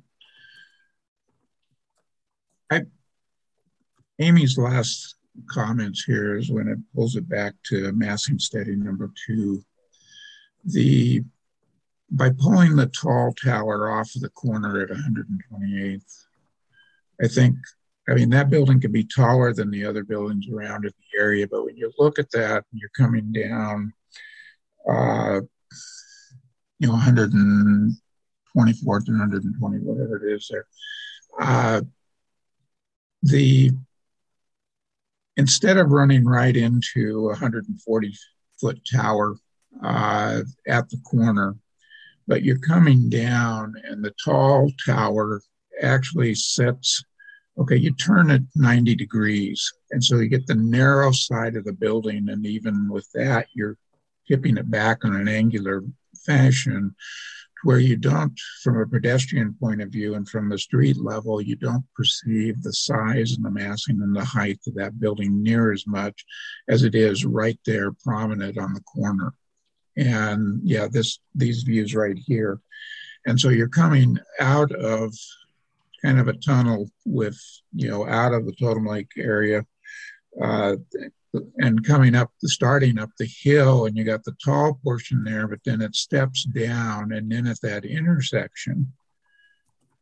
Speaker 12: I Amy's last comments here is when it pulls it back to massing study number two. The by pulling the tall tower off of the corner at one hundred twenty-eighth, I think. I mean, that building could be taller than the other buildings around in the area, but when you look at that and you're coming down, uh, you know, one hundred twenty-fourth and one hundred twenty, whatever it is there, uh, the, instead of running right into a one hundred forty foot tower uh, at the corner, but you're coming down and the tall tower actually sits. Okay, you turn it ninety degrees. And so you get the narrow side of the building. And even with that, you're tipping it back on an angular fashion where you don't, from a pedestrian point of view and from the street level, you don't perceive the size and the massing and the height of that building near as much as it is right there prominent on the corner. And yeah, this these views right here. And so you're coming out of kind of a tunnel with, you know, out of the Totem Lake area uh, and coming up, the starting up the hill, and you got the tall portion there, but then it steps down. And then at that intersection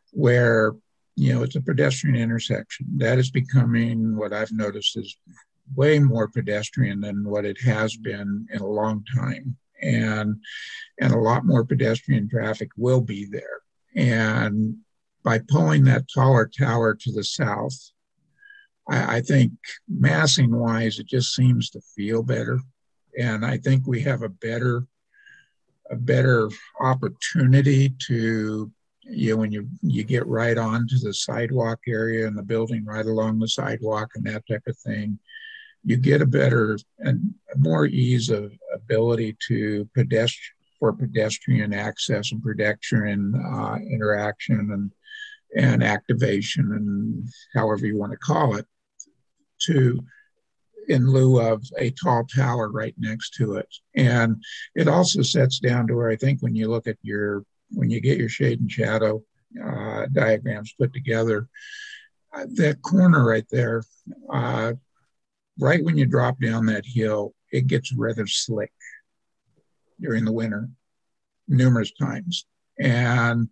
Speaker 12: where, you know, it's a pedestrian intersection, that is becoming what I've noticed is way more pedestrian than what it has been in a long time. And, and a lot more pedestrian traffic will be there. And by pulling that taller tower to the south, I, I think massing wise, it just seems to feel better. And I think we have a better, a better opportunity to, you know, when you, you get right onto the sidewalk area and the building right along the sidewalk and that type of thing, you get a better and more ease of ability to pedestrian for pedestrian access and pedestrian uh, interaction and and activation and however you want to call it, to in lieu of a tall tower right next to it. And it also sets down to where I think when you look at your, when you get your shade and shadow uh, diagrams put together, uh, that corner right there, uh, right when you drop down that hill, it gets rather slick during the winter numerous times. And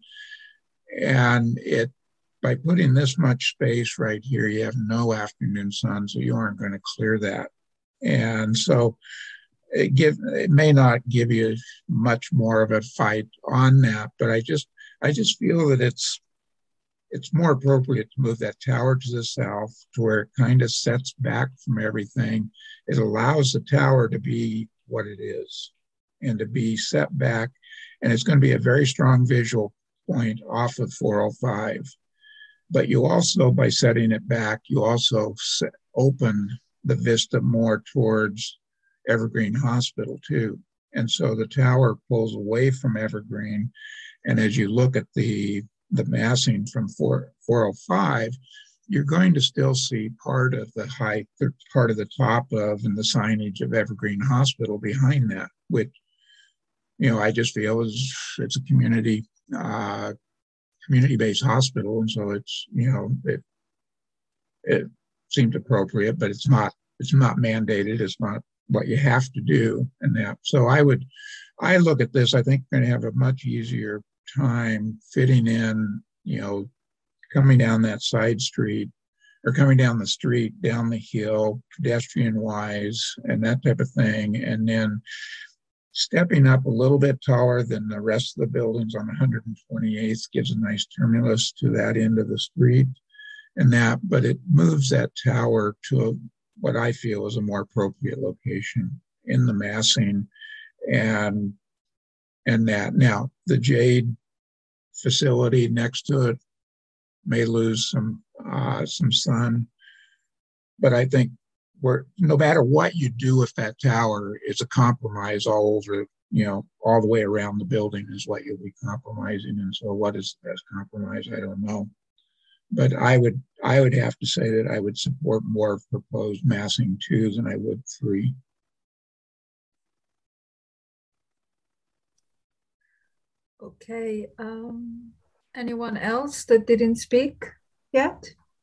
Speaker 12: and it, by putting this much space right here, you have no afternoon sun, so you aren't going to clear that. And so it give it may not give you much more of a fight on that, but I just I just feel that it's it's more appropriate to move that tower to the south to where it kind of sets back from everything. It allows the tower to be what it is and to be set back. And it's going to be a very strong visual point off of four oh five. But you also, by setting it back, you also set, open the vista more towards Evergreen Hospital too. And so the tower pulls away from Evergreen. And as you look at the, the massing from four oh five, you're going to still see part of the height, part of the top of, and the signage of Evergreen Hospital behind that, which, you know, I just feel is it's a community, uh, community-based hospital, and so it's, you know, it it seems appropriate, but it's not it's not mandated. It's not what you have to do, and that. So I would, I look at this. I think we're going to have a much easier time fitting in, you know, coming down that side street or coming down the street, down the hill, pedestrian-wise, and that type of thing, and then stepping up a little bit taller than the rest of the buildings on one hundred twenty-eighth gives a nice terminus to that end of the street and that, but it moves that tower to a, what I feel is a more appropriate location in the massing and, and that. Now, the Jade facility next to it may lose some, uh, some sun, but I think where no matter what you do with that tower, it's a compromise all over, you know, all the way around the building is what you'll be compromising. And so what is the best compromise? I don't know. But I would I would have to say that I would support more proposed massing two than I would three.
Speaker 1: Okay. Um, anyone else that didn't speak yet?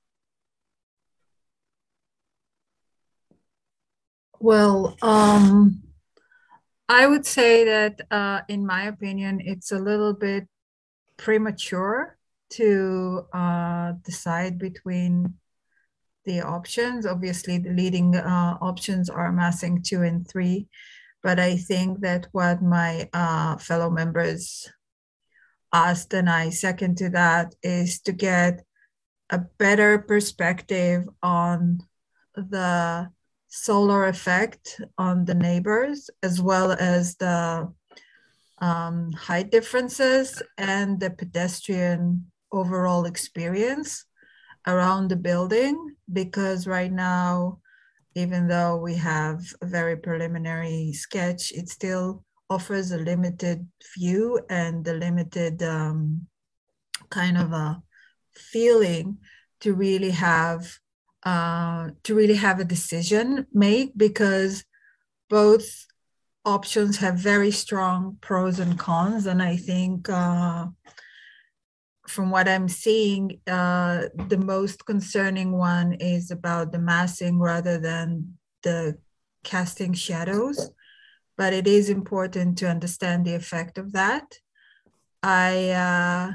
Speaker 1: Well, um, I would say that, uh, in my opinion, it's a little bit premature to uh, decide between the options. Obviously, the leading uh, options are massing two and three, but I think that what my uh, fellow members asked, and I second to that, is to get a better perspective on the solar effect on the neighbors, as well as the um, height differences and the pedestrian overall experience around the building. Because right now, even though we have a very preliminary sketch, it still offers a limited view and a limited um, kind of a feeling to really have Uh, to really have a decision made, because both options have very strong pros and cons. And I think uh, from what I'm seeing, uh, the most concerning one is about the massing rather than the casting shadows. But it is important to understand the effect of that. I uh,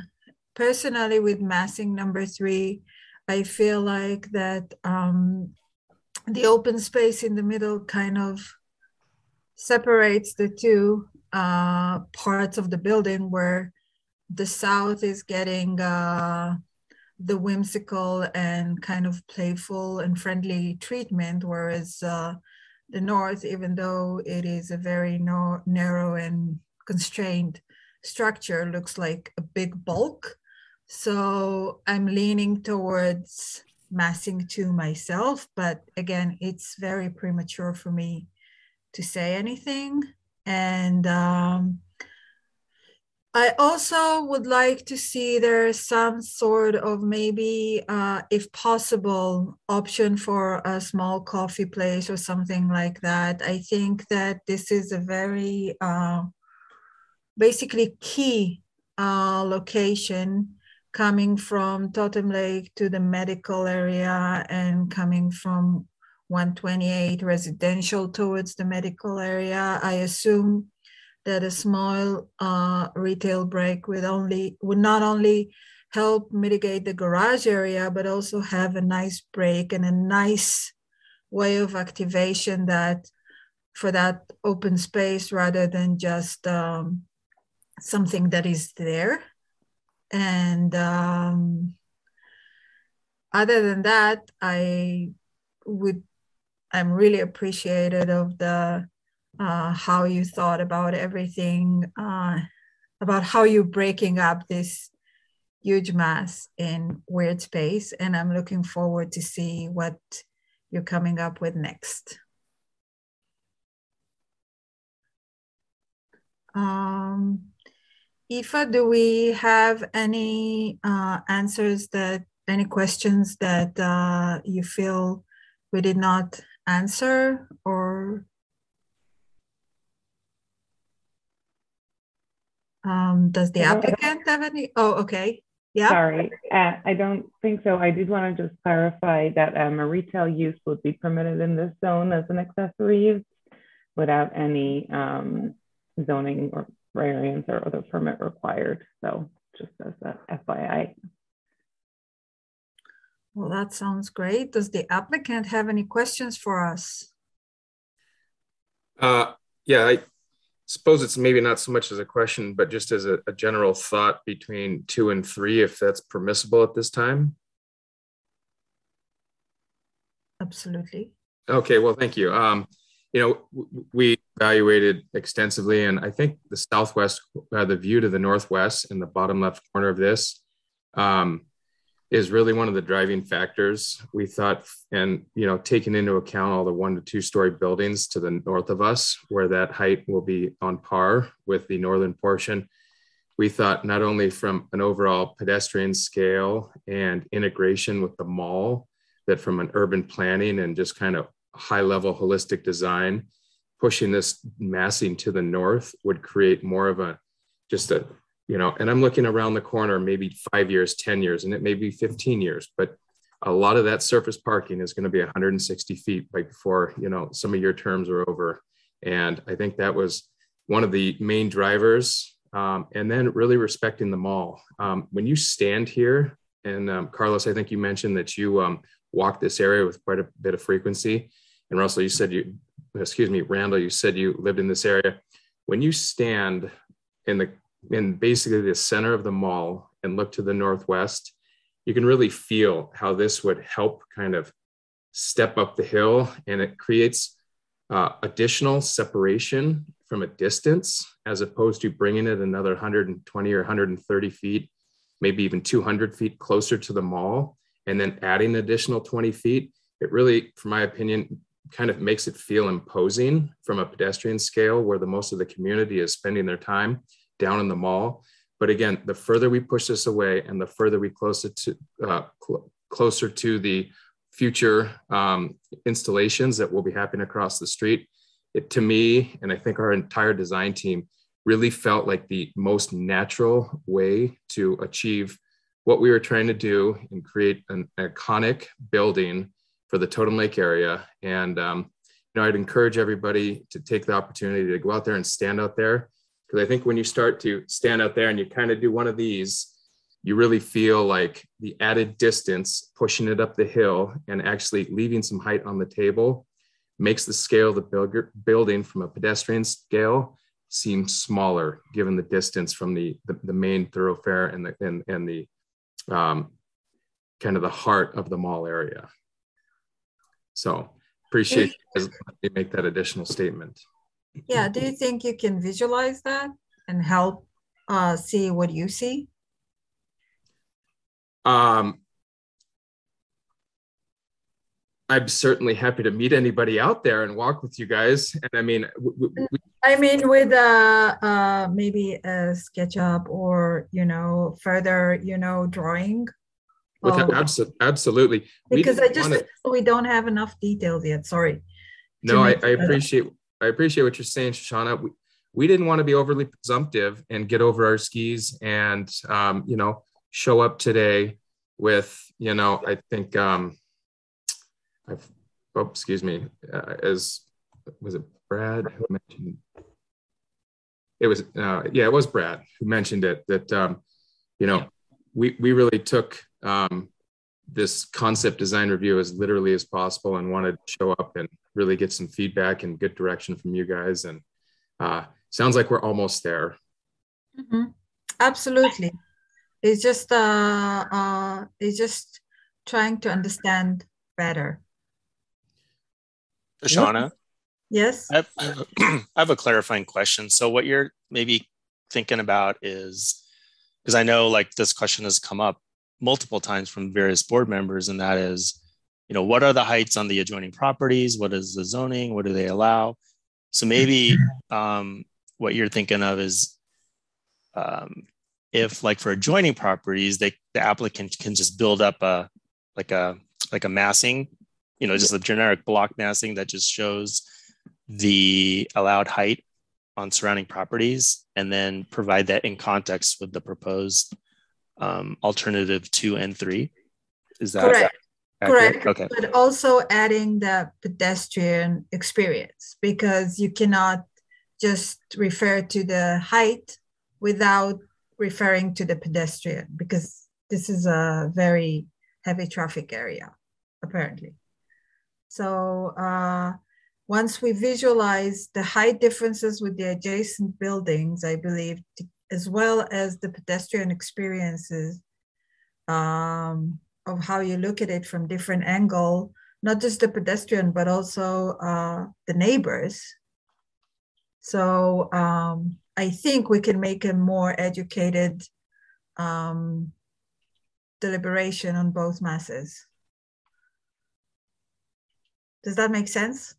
Speaker 1: personally, with massing number three, I feel like that um, the open space in the middle kind of separates the two uh, parts of the building, where the south is getting uh, the whimsical and kind of playful and friendly treatment, whereas uh, the north, even though it is a very no narrow and constrained structure, looks like a big bulk. So I'm leaning towards massing two myself, but again, it's very premature for me to say anything. And um, I also would like to see there some sort of maybe, uh, if possible, option for a small coffee place or something like that. I think that this is a very uh, basically key uh, location, coming from Totem Lake to the medical area and coming from one twenty-eight residential towards the medical area. I assume that a small uh, retail break would only would not only help mitigate the garage area, but also have a nice break and a nice way of activation that for that open space, rather than just um, something that is there. And um, other than that, I would, I'm really appreciative of the uh, how you thought about everything, uh, about how you're breaking up this huge mass in weird space. And I'm looking forward to see what you're coming up with next. Um, Aoife, do we have any uh, answers that, any questions that uh, you feel we did not answer, or um, does the applicant have any? Oh, okay. Yeah.
Speaker 7: Sorry, uh, I don't think so. I did want to just clarify that um, a retail use would be permitted in this zone as an accessory use without any um, zoning or variance or other permit required. So just as a F Y I.
Speaker 1: Well, that sounds great. Does the applicant have any questions for us?
Speaker 4: Uh, yeah, I suppose it's maybe not so much as a question, but just as a, a general thought between two and three, if that's permissible at this time.
Speaker 1: Absolutely.
Speaker 4: Okay, well, thank you. Um, you know, we evaluated extensively, and I think the southwest, uh, the view to the northwest in the bottom left corner of this um, is really one of the driving factors, we thought. And, you know, taking into account all the one to two story buildings to the north of us, where that height will be on par with the northern portion, we thought not only from an overall pedestrian scale and integration with the mall, that from an urban planning and just kind of high level holistic design, pushing this massing to the north would create more of a, just a, you know, and I'm looking around the corner, maybe five years, ten years, and it may be fifteen years, but a lot of that surface parking is going to be one hundred sixty feet right before, you know, some of your terms are over. And I think that was one of the main drivers. Um, and then really respecting the mall. Um, when you stand here, and um, Carlos, I think you mentioned that you um, walk this area with quite a bit of frequency. And Russell, you said you, excuse me, Randall, you said you lived in this area. When you stand in the, in basically the center of the mall and look to the northwest, you can really feel how this would help kind of step up the hill, and it creates uh, additional separation from a distance, as opposed to bringing it another one hundred twenty or one hundred thirty feet, maybe even two hundred feet closer to the mall, and then adding additional twenty feet. It really, from my opinion, kind of makes it feel imposing from a pedestrian scale, where the most of the community is spending their time down in the mall. But again, the further we push this away and the further we closer to uh, cl closer to the future um, installations that will be happening across the street, it, to me, and I think our entire design team, really felt like the most natural way to achieve what we were trying to do and create an iconic building for the Totem Lake area. And, um, you know, I'd encourage everybody to take the opportunity to go out there and stand out there. Because I think when you start to stand out there and you kind of do one of these, you really feel like the added distance, pushing it up the hill and actually leaving some height on the table makes the scale of the building from a pedestrian scale seem smaller, given the distance from the, the, the main thoroughfare and the, and, and the um, kind of the heart of the mall area. So appreciate you guys letting me make that additional statement.
Speaker 1: Yeah, do you think you can visualize that and help uh, see what you see?
Speaker 4: Um, I'm certainly happy to meet anybody out there and walk with you guys. And I mean, we, we,
Speaker 1: I mean, with uh, uh, maybe a SketchUp or, you know, further, you know, drawing.
Speaker 4: With
Speaker 1: Oh,
Speaker 4: abso absolutely.
Speaker 1: because
Speaker 4: we
Speaker 1: I just,
Speaker 4: wanna,
Speaker 1: we don't have enough details yet. Sorry.
Speaker 4: No, I, I appreciate, I appreciate what you're saying, Shoshana. We, we didn't want to be overly presumptive and get over our skis and, um, you know, show up today with, you know, I think, um, I've, oh, excuse me, uh, as, was it Brad who mentioned, it was, uh, yeah, it was Brad who mentioned it, that, um, you know, we, we really took um, this concept design review as literally as possible and wanted to show up and really get some feedback and good direction from you guys. And uh, sounds like we're almost there.
Speaker 1: Mm-hmm. Absolutely. It's just, uh, uh, it's just trying to understand better.
Speaker 13: Shoshana?
Speaker 1: Yes?
Speaker 13: I have, I have a, I have a clarifying question. So what you're maybe thinking about is, because I know like this question has come up multiple times from various board members, and that is, you know, what are the heights on the adjoining properties? What is the zoning? What do they allow? So maybe um, what you're thinking of is um, if like for adjoining properties, they the applicant can just build up a like a like a massing, you know, just a generic block massing that just shows the allowed height on surrounding properties, and then provide that in context with the proposed um, alternative two and three. Is that
Speaker 1: correct?
Speaker 13: Accurate?
Speaker 1: Correct.
Speaker 13: Okay.
Speaker 1: But also adding the pedestrian experience, because you cannot just refer to the height without referring to the pedestrian, because this is a very heavy traffic area, apparently. So uh, once we visualize the height differences with the adjacent buildings, I believe, as well as the pedestrian experiences um, of how you look at it from different angle, not just the pedestrian, but also uh, the neighbors. So um, I think we can make a more educated um, deliberation on both masses. Does that make sense?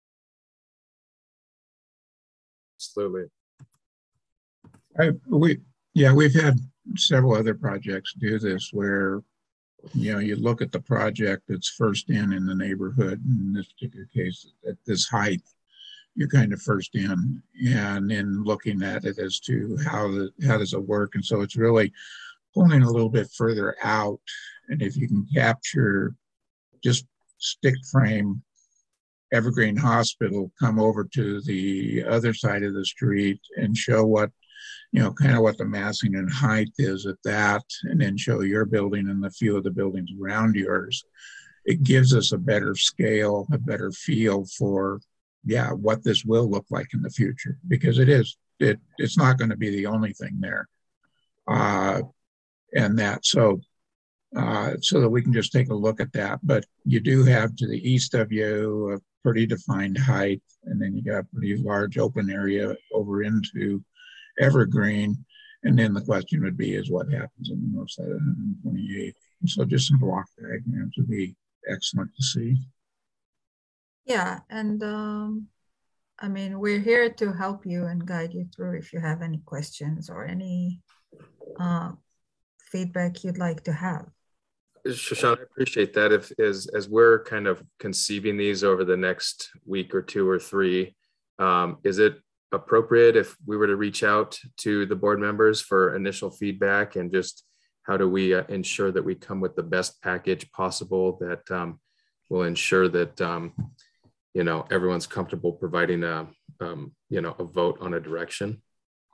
Speaker 4: Absolutely.
Speaker 12: I, we, yeah, we've had several other projects do this where, you know, you look at the project that's first in in the neighborhood. In this particular case, at this height, you're kind of first in, and then looking at it as to how the how does it work. And so it's really pulling a little bit further out. And if you can capture just stick frame Evergreen Hospital, come over to the other side of the street and show what, you know, kind of what the massing and height is at that, and then show your building and the few of the buildings around yours. It gives us a better scale, a better feel for, yeah, what this will look like in the future, because it is, it, it's not going to be the only thing there. Uh, and that, so, uh, so that we can just take a look at that. But you do have to the east of you a pretty defined height, and then you got a pretty large open area over into Evergreen. And then the question would be is what happens on the north side of one twenty-eighth. So just some block diagrams would be excellent to see.
Speaker 1: Yeah, and um, I mean, we're here to help you and guide you through if you have any questions or any uh, feedback you'd like to have.
Speaker 4: Shoshana, I appreciate that. If as as we're kind of conceiving these over the next week or two or three, um, is it appropriate if we were to reach out to the board members for initial feedback, and just how do we uh, ensure that we come with the best package possible that um, will ensure that um, you know, everyone's comfortable providing a um, you know, a vote on a direction?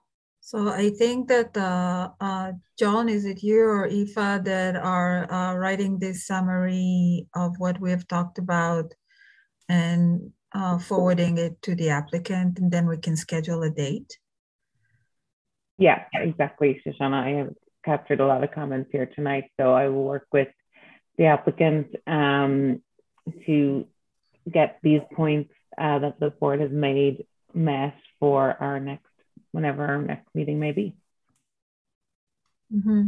Speaker 1: So I think that uh, uh, John, is it you or Aoife that are uh, writing this summary of what we have talked about and uh, forwarding it to the applicant, and then we can schedule a date?
Speaker 7: Yeah, exactly, Shoshana. I have captured a lot of comments here tonight, so I will work with the applicant um, to get these points uh, that the board has made met for our next, whenever our next meeting may be.
Speaker 1: Mm-hmm.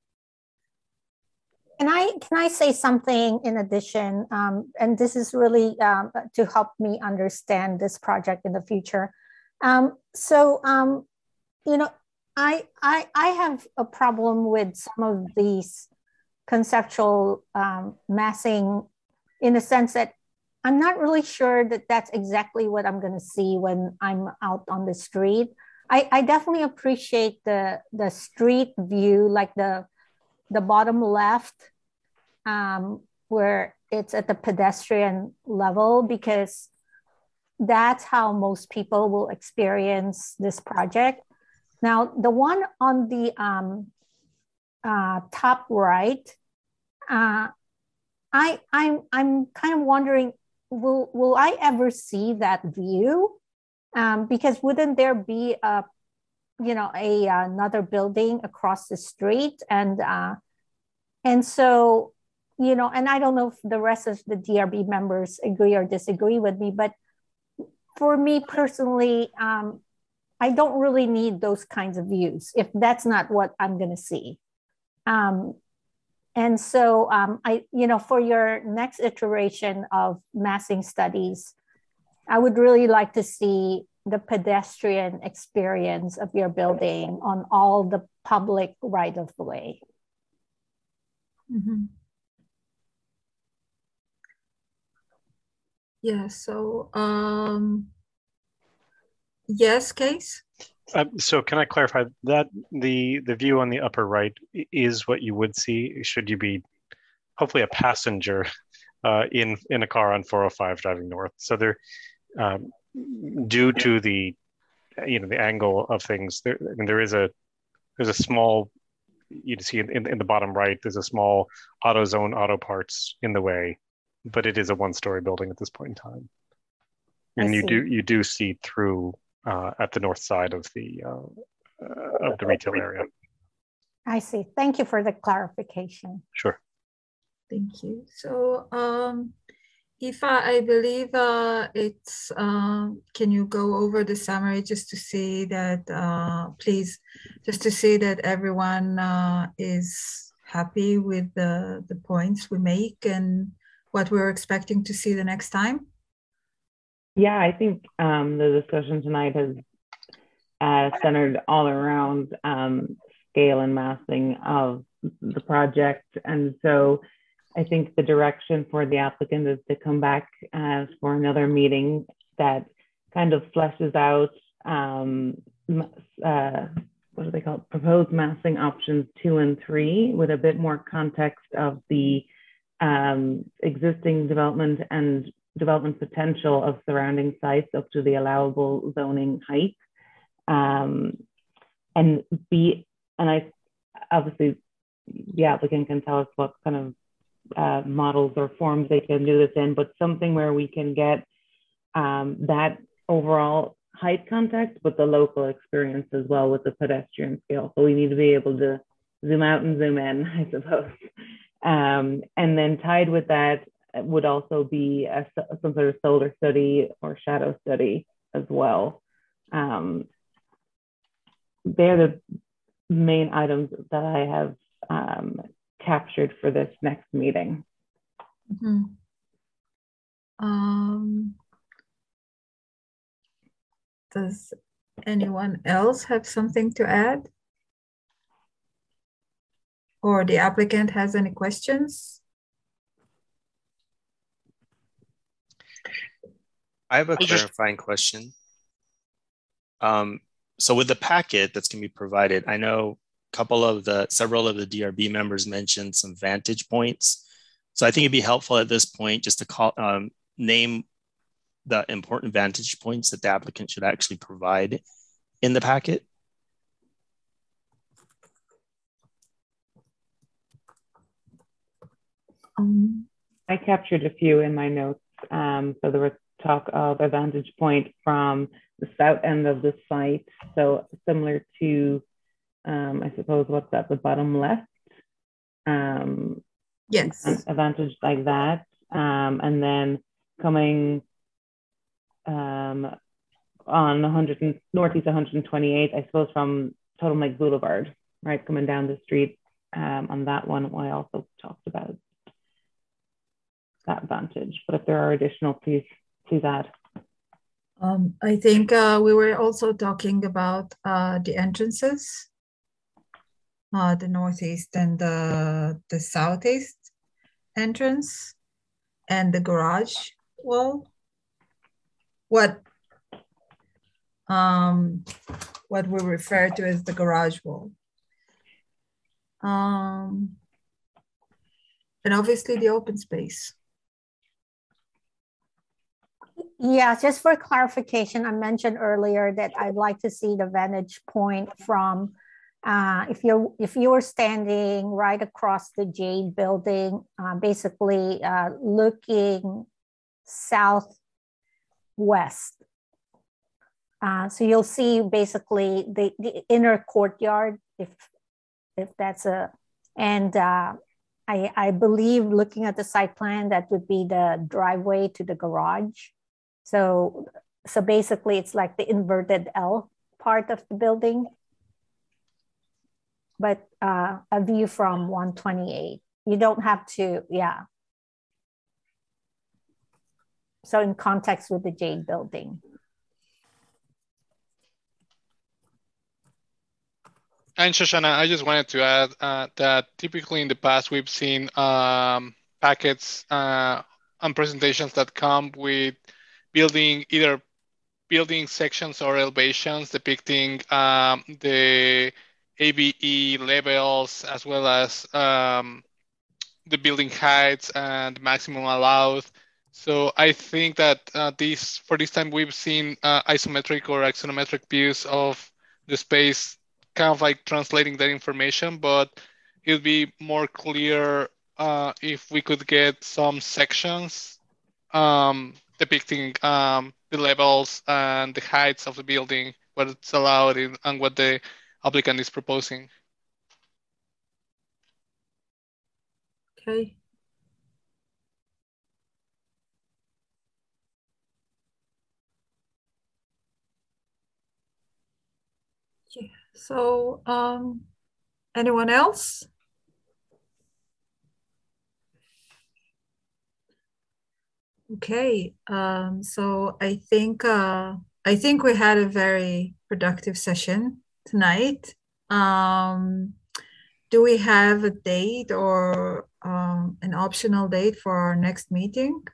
Speaker 6: Can I, can I say something in addition? Um, and this is really um, to help me understand this project in the future. Um, so, um, you know, I, I, I have a problem with some of these conceptual um, massing, in the sense that I'm not really sure that that's exactly what I'm going to see when I'm out on the street. I, I definitely appreciate the, the street view, like the, the bottom left, um, where it's at the pedestrian level, because that's how most people will experience this project. Now, the one on the um, uh, top right, uh, I, I'm, I'm kind of wondering, will, will I ever see that view? Um, because wouldn't there be a, you know, a another building across the street, and uh, and so, you know, and I don't know if the rest of the D R B members agree or disagree with me, but for me personally, um, I don't really need those kinds of views if that's not what I'm going to see. Um, and so, um, I, you know, for your next iteration of massing studies, I would really like to see the pedestrian experience of your building on all the public right of way.
Speaker 1: Mm-hmm. Yeah, so, um, yes, Case?
Speaker 8: Uh, so can I clarify that the, the view on the upper right is what you would see should you be hopefully a passenger uh, in, in a car on four oh five driving north? So there, um, due to the, you know, the angle of things, there, I mean, there is a, there's a small, you see in, in, in the bottom right, there's a small AutoZone auto parts in the way, but it is a one-story building at this point in time. And you do, you do see through uh, at the north side of the, uh, uh, of the retail area.
Speaker 6: I see. Thank you for the clarification.
Speaker 8: Sure.
Speaker 1: Thank you. So, um, Aoife, I believe uh, it's, uh, can you go over the summary just to see that, uh, please, just to see that everyone uh, is happy with the, the points we make and what we're expecting to see the next time?
Speaker 7: Yeah, I think um, the discussion tonight has uh, centered all around um, scale and massing of the project. And so I think the direction for the applicant is to come back uh, for another meeting that kind of fleshes out, um, uh, what do they call it? Proposed massing options two and three with a bit more context of the um, existing development and development potential of surrounding sites up to the allowable zoning height. Um, and be, and I, obviously the applicant can tell us what kind of uh, models or forms they can do this in, but something where we can get um, that overall height context, but the local experience as well with the pedestrian scale. So we need to be able to zoom out and zoom in, I suppose. Um, and then tied with that would also be a, some sort of solar study or shadow study as well. Um, they're the main items that I have um, captured for this next meeting.
Speaker 1: Mm-hmm. Um, does anyone else have something to add? Or the applicant has any questions?
Speaker 13: I have a clarifying question. Um, so with the packet that's going to be provided, I know a couple of the, several of the D R B members mentioned some vantage points. So I think it'd be helpful at this point just to call, um, name the important vantage points that the applicant should actually provide in the packet.
Speaker 1: Um,
Speaker 7: I captured a few in my notes. Um, so there was talk of a vantage point from the south end of the site. So similar to, um, I suppose, what's at the bottom left. Um,
Speaker 1: yes.
Speaker 7: A vantage like that. Um, and then coming um, on one hundred northeast one hundred twenty-eighth, I suppose from Totem Lake Boulevard, right, coming down the street um, on that one. I also talked about that vantage, but if there are additional, please, please add.
Speaker 1: Um, I think uh, we were also talking about uh, the entrances, uh, the northeast and the, the southeast entrance and the garage wall. What um, what we refer to as the garage wall. Um, and obviously the open space.
Speaker 6: Yeah, just for clarification, I mentioned earlier that I'd like to see the vantage point from uh, if you're if you were standing right across the Jade building, uh, basically uh, looking southwest. Uh, so you'll see basically the, the inner courtyard, if if that's a, and uh, I I believe looking at the site plan, that would be the driveway to the garage. So, so basically it's like the inverted L part of the building, but uh, a view from one twenty-eight. You don't have to, yeah. So in context with the Jade building.
Speaker 5: And Shoshana, I just wanted to add uh, that typically in the past we've seen um, packets uh, and presentations that come with building either building sections or elevations depicting um, the A V E levels as well as um, the building heights and maximum allowed. So I think that uh, this for this time we've seen uh, isometric or axonometric views of the space, kind of like translating that information, but it would be more clear uh, if we could get some sections um, depicting um, the levels and the heights of the building, what it's allowed in, and what the applicant is proposing.
Speaker 1: Okay. Yeah. So, um, anyone else? Okay. Um, so I think uh, I think we had a very productive session tonight. Um, do we have a date or um, an optional date for our next meeting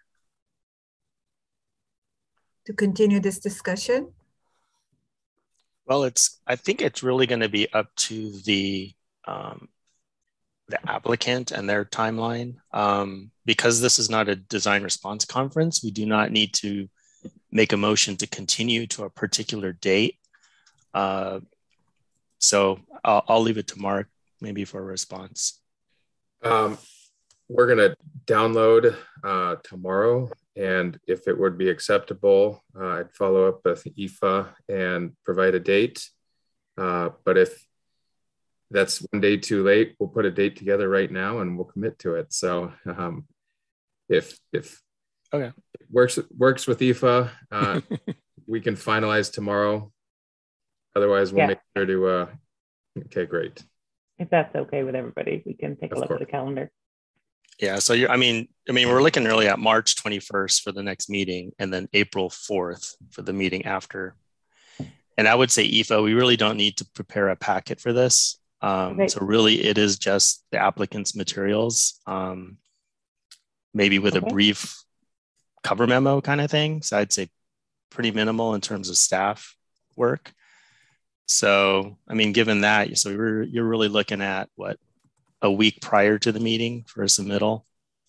Speaker 1: to continue this discussion?
Speaker 13: Well, it's, I think it's really going to be up to the, um, the applicant and their timeline. Um, because this is not a design response conference, we do not need to make a motion to continue to a particular date. Uh, so I'll, I'll leave it to Mark maybe for a response.
Speaker 4: Um, we're going to download uh, tomorrow. And if it would be acceptable, uh, I'd follow up with I F A and provide a date. Uh, but if that's one day too late, we'll put a date together right now and we'll commit to it. So um, if if
Speaker 13: okay.
Speaker 4: it works works with I F A, uh, we can finalize tomorrow. Otherwise, we'll
Speaker 7: Yeah.
Speaker 4: make sure to. Uh, okay, great.
Speaker 7: If that's okay with everybody, we can take a
Speaker 4: Of
Speaker 7: look
Speaker 4: course.
Speaker 7: at the calendar.
Speaker 13: Yeah, so you're, I mean, I mean, we're looking really at March twenty-first for the next meeting, and then April fourth for the meeting after. And I would say I F A, we really don't need to prepare a packet for this. Um,
Speaker 7: Okay.
Speaker 13: So really, it is just the applicant's materials, um, maybe with
Speaker 7: Okay.
Speaker 13: a brief cover memo kind of thing. So I'd say pretty minimal in terms of staff work. So, I mean, given that, so you're, you're really looking at what, a week prior to the meeting for a submittal.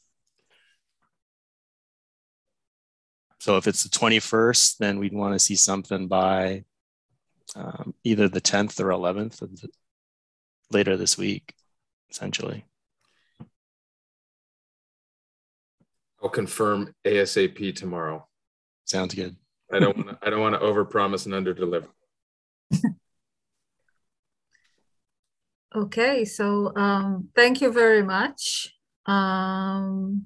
Speaker 13: So if it's the twenty-first, then we'd want to see something by um, either the tenth or eleventh of the, later this week, essentially.
Speaker 4: I'll confirm ASAP tomorrow.
Speaker 13: Sounds good.
Speaker 4: I don't want to, I don't want to overpromise and underdeliver.
Speaker 1: Okay, so um, thank you very much. Um,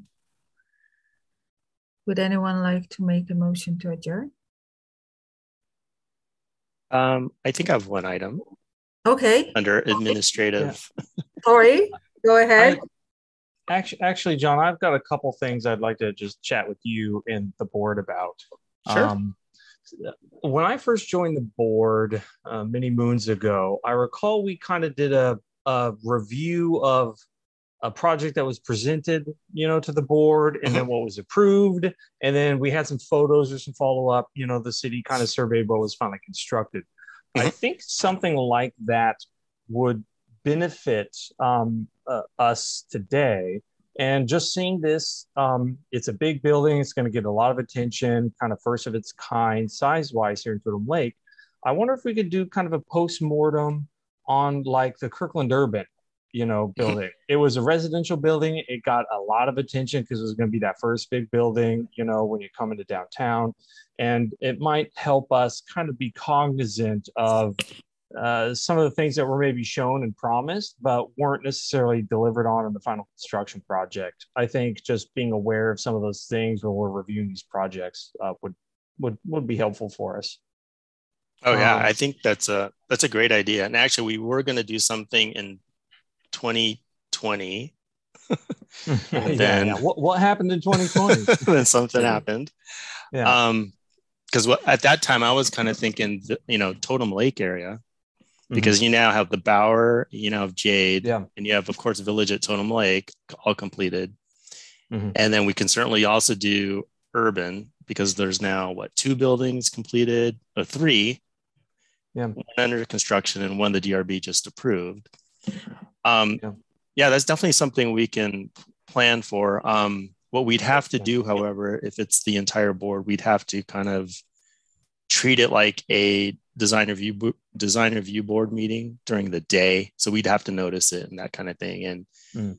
Speaker 1: would anyone like to make a motion to adjourn?
Speaker 13: Um, I think I have one item.
Speaker 1: Okay.
Speaker 13: Under administrative.
Speaker 11: Yeah.
Speaker 1: Sorry, go ahead.
Speaker 11: I, actually, actually, John, I've got a couple things I'd like to just chat with you and the board about.
Speaker 13: Sure.
Speaker 11: Um, when I first joined the board uh, many moons ago, I recall we kind of did a, a review of a project that was presented, you know, to the board, and then what was approved, and then we had some photos or some follow up. You know, the city kind of surveyed what was finally constructed. I think something like that would benefit um, uh, us today. And just seeing this, um, it's a big building. It's going to get a lot of attention, kind of first of its kind, size-wise here in Totem Lake. I wonder if we could do kind of a post-mortem on like the Kirkland Urban, you know, building. It was a residential building. It got a lot of attention because it was going to be that first big building, you know, when you come into downtown. And it might help us kind of be cognizant of uh, some of the things that were maybe shown and promised, but weren't necessarily delivered on in the final construction project. I think just being aware of some of those things when we're reviewing these projects uh, would, would, would be helpful for us.
Speaker 13: Oh yeah,
Speaker 11: Um,
Speaker 13: I think that's a that's a great idea. And actually, we were going to do something in twenty twenty.
Speaker 11: yeah,
Speaker 13: then
Speaker 11: yeah. What, what happened in twenty twenty?
Speaker 13: then something happened.
Speaker 11: Yeah.
Speaker 13: Um, because at that time I was kind of thinking, you know, Totem Lake area, because
Speaker 11: Mm-hmm.
Speaker 13: you now have the Bower, you know, have Jade,
Speaker 11: Yeah.
Speaker 13: and you have, of course, Village at Totem Lake, all completed.
Speaker 11: Mm-hmm.
Speaker 13: And then we can certainly also do urban, because there's now what, two buildings completed, or three,
Speaker 11: Yeah.
Speaker 13: one under construction and one the D R B just approved. Um,
Speaker 11: Yeah.
Speaker 13: yeah, that's definitely something we can plan for. Um, what we'd have to do, however, if it's the entire board, we'd have to kind of treat it like a design review bo- design review board meeting during the day. So we'd have to notice it and that kind of thing. And
Speaker 11: Mm.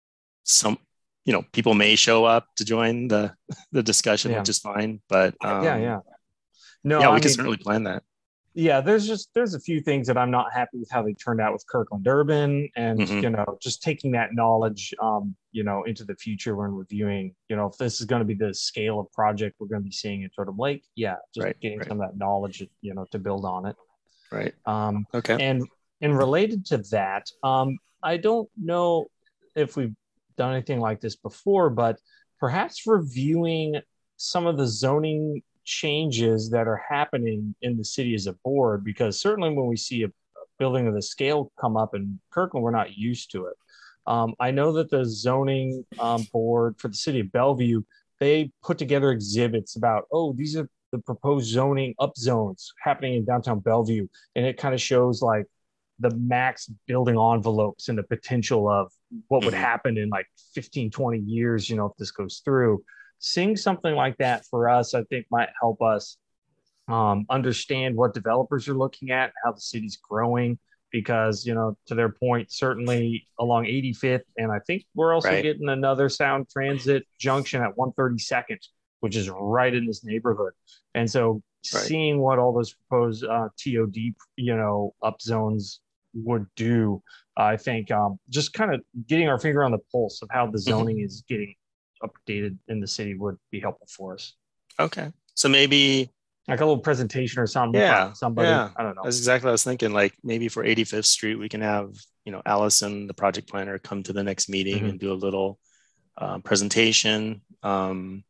Speaker 13: some, you know, people may show up to join the the discussion,
Speaker 11: Yeah.
Speaker 13: which is fine. But um,
Speaker 11: yeah, yeah. No,
Speaker 13: yeah, we
Speaker 11: I
Speaker 13: can
Speaker 11: mean,
Speaker 13: certainly plan that.
Speaker 11: yeah, there's just there's a few things that I'm not happy with how they turned out with Kirkland Urban, and
Speaker 13: Mhm.
Speaker 11: you know, just taking that knowledge, um, you know, into the future when reviewing, you know, if this is going to be the scale of project we're going to be seeing in Totem Lake, yeah, just
Speaker 13: Right,
Speaker 11: getting
Speaker 13: right.
Speaker 11: some of that knowledge, you know, to build on it.
Speaker 13: Right.
Speaker 11: Um,
Speaker 13: Okay.
Speaker 11: and and related to that, um, I don't know if we've done anything like this before, but perhaps reviewing some of the zoning changes that are happening in the city as a board, because certainly when we see a, a building of the scale come up in Kirkland, we're not used to it. Um, I know that the zoning um, board for the city of Bellevue, they put together exhibits about, oh, these are the proposed zoning up zones happening in downtown Bellevue. And it kind of shows like the max building envelopes and the potential of what would
Speaker 13: Mhm.
Speaker 11: happen in like fifteen, twenty years, you know, if this goes through. Seeing something like that for us, I think might help us um, understand what developers are looking at, how the city's growing, because, you know, to their point, certainly along eighty-fifth, and I think we're also
Speaker 13: Right.
Speaker 11: getting another Sound Transit junction at one thirty-second, which is right in this neighborhood. And so
Speaker 13: Right.
Speaker 11: seeing what all those proposed uh, T O D, you know, up zones would do, I think um, just kind of getting our finger on the pulse of how the zoning is getting updated in the city would be helpful for us.
Speaker 13: Okay. So maybe,
Speaker 11: Like a little presentation or something.
Speaker 13: yeah,
Speaker 11: from somebody.
Speaker 13: yeah.
Speaker 11: I don't know.
Speaker 13: That's exactly what I was thinking. Like maybe for eighty-fifth Street, we can have, you know, Allison, the project planner, come to the next meeting
Speaker 11: Mhm.
Speaker 13: and do a little uh, presentation. Um,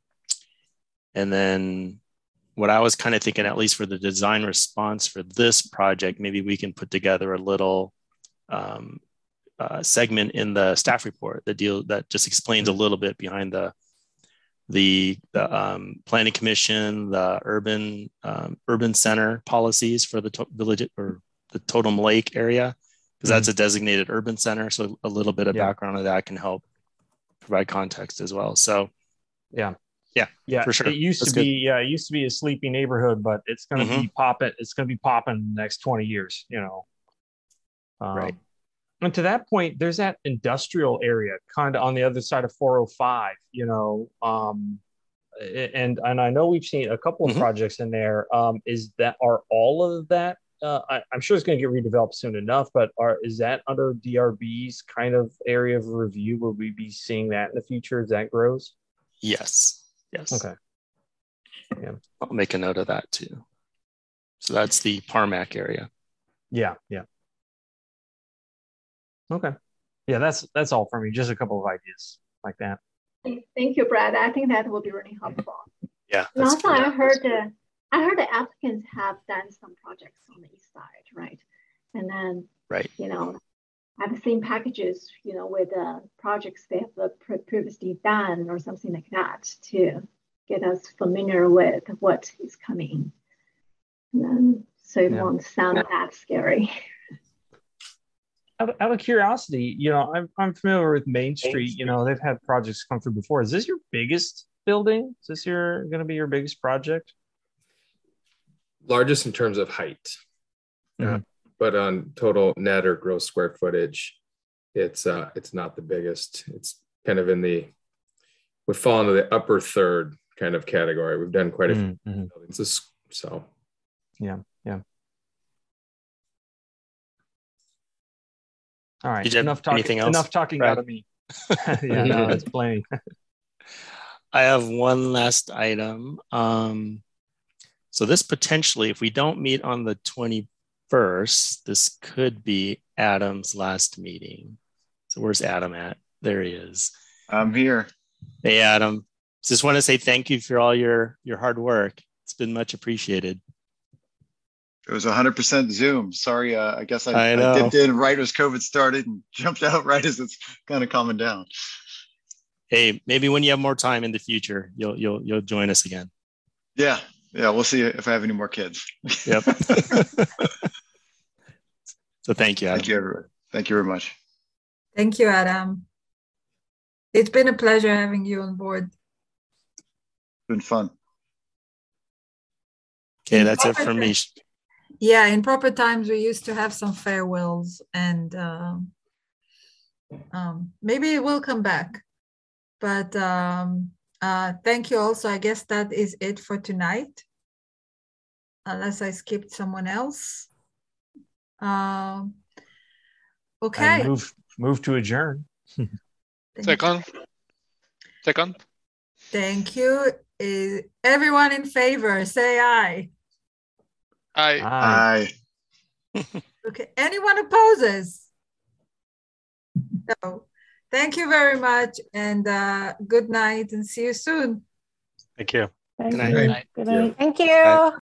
Speaker 13: and then what I was kind of thinking, at least for the design response for this project, maybe we can put together a little um, uh, segment in the staff report that deal that just explains a little bit behind the the, the um, planning commission, the urban um, urban center policies for the to- village or the Totem Lake area, because that's a designated urban center. So a little bit of
Speaker 11: Yeah.
Speaker 13: background of that can help provide context as well. So
Speaker 11: Yeah.
Speaker 13: yeah,
Speaker 11: Yeah.
Speaker 13: for sure.
Speaker 11: It used
Speaker 13: That's
Speaker 11: to
Speaker 13: good.
Speaker 11: be, yeah, it used to be a sleepy neighborhood, but it's going to
Speaker 13: Mhm.
Speaker 11: be popping. It's going to be popping in the next twenty years, you know. Um,
Speaker 13: Right.
Speaker 11: and to that point, there's that industrial area kind of on the other side of four oh five, you know, um, and and I know we've seen a couple of
Speaker 13: Mhm.
Speaker 11: projects in there. Um, is that are all of that? Uh, I, I'm sure it's going to get redeveloped soon enough, but are is that under D R B's kind of area of review? Will we be seeing that in the future as that grows?
Speaker 13: Yes. Yes.
Speaker 11: Okay. Yeah.
Speaker 13: I'll make a note of that too. So that's the Parmac area.
Speaker 11: Yeah. Yeah. Okay. Yeah, that's that's all for me. Just a couple of ideas like that.
Speaker 10: Thank you, Brad. I think that will be really helpful.
Speaker 13: Yeah.
Speaker 10: And
Speaker 13: that's
Speaker 10: also,
Speaker 13: good.
Speaker 10: I heard uh, I heard the applicants have done some projects on the east side, right? And then,
Speaker 13: Right.
Speaker 10: you know, I've seen packages, you know, with uh, projects they have uh, pre- previously done or something like that to get us familiar with what is coming. And then, so it
Speaker 11: Yeah.
Speaker 10: won't sound that scary.
Speaker 11: Out of, out of curiosity, you know, I'm I'm familiar with Main Street. You know, they've had projects come through before. Is this your biggest building? Is this your going to be your biggest project?
Speaker 4: Largest in terms of height,
Speaker 11: Mhm.
Speaker 4: uh, but on total net or gross square footage, it's uh, it's not the biggest. It's kind of in the would fall into the upper third kind of category. We've done quite a few
Speaker 11: Mm-hmm.
Speaker 4: buildings, this, so
Speaker 11: Yeah, yeah. All right.
Speaker 13: Did you have
Speaker 11: Enough talking.
Speaker 13: anything else,
Speaker 11: Enough talking
Speaker 13: Brad?
Speaker 11: out of me. Yeah, no, that's plenty.
Speaker 13: I have one last item. Um, so this potentially, if we don't meet on the twenty-first, this could be Adam's last meeting. So where's Adam at? There he is.
Speaker 3: I'm here.
Speaker 13: Hey, Adam. Just want to say thank you for all your, your hard work. It's been much appreciated.
Speaker 3: It was one hundred percent Zoom. Sorry, uh, I guess I,
Speaker 13: I
Speaker 3: I,
Speaker 13: know.
Speaker 3: dipped in right as COVID started and jumped out right as it's kind of calming down.
Speaker 13: Hey, maybe when you have more time in the future, you'll you'll you'll join us again.
Speaker 3: Yeah, yeah, we'll see if I have any more kids.
Speaker 13: Yep. So thank you, Adam.
Speaker 3: Thank you, everyone. Thank you very much.
Speaker 1: Thank you, Adam. It's been a pleasure having you on board.
Speaker 3: It's been fun.
Speaker 13: Okay, that's it from me.
Speaker 1: Yeah, in proper times, we used to have some farewells, and um, um, maybe it will come back. But um, uh, thank you also. I guess that is it for tonight, unless I skipped someone else. Um, okay.
Speaker 11: And move move to adjourn.
Speaker 5: Second. Second.
Speaker 1: Thank you. Is everyone in favor? Say aye.
Speaker 5: Aye.
Speaker 3: Aye.
Speaker 1: Okay. Anyone opposes? No. Thank you very much, and uh, good night, and see you soon.
Speaker 8: Thank you.
Speaker 6: Thank
Speaker 13: Good night.
Speaker 6: you.
Speaker 13: Good night.
Speaker 6: Good night. Thank you.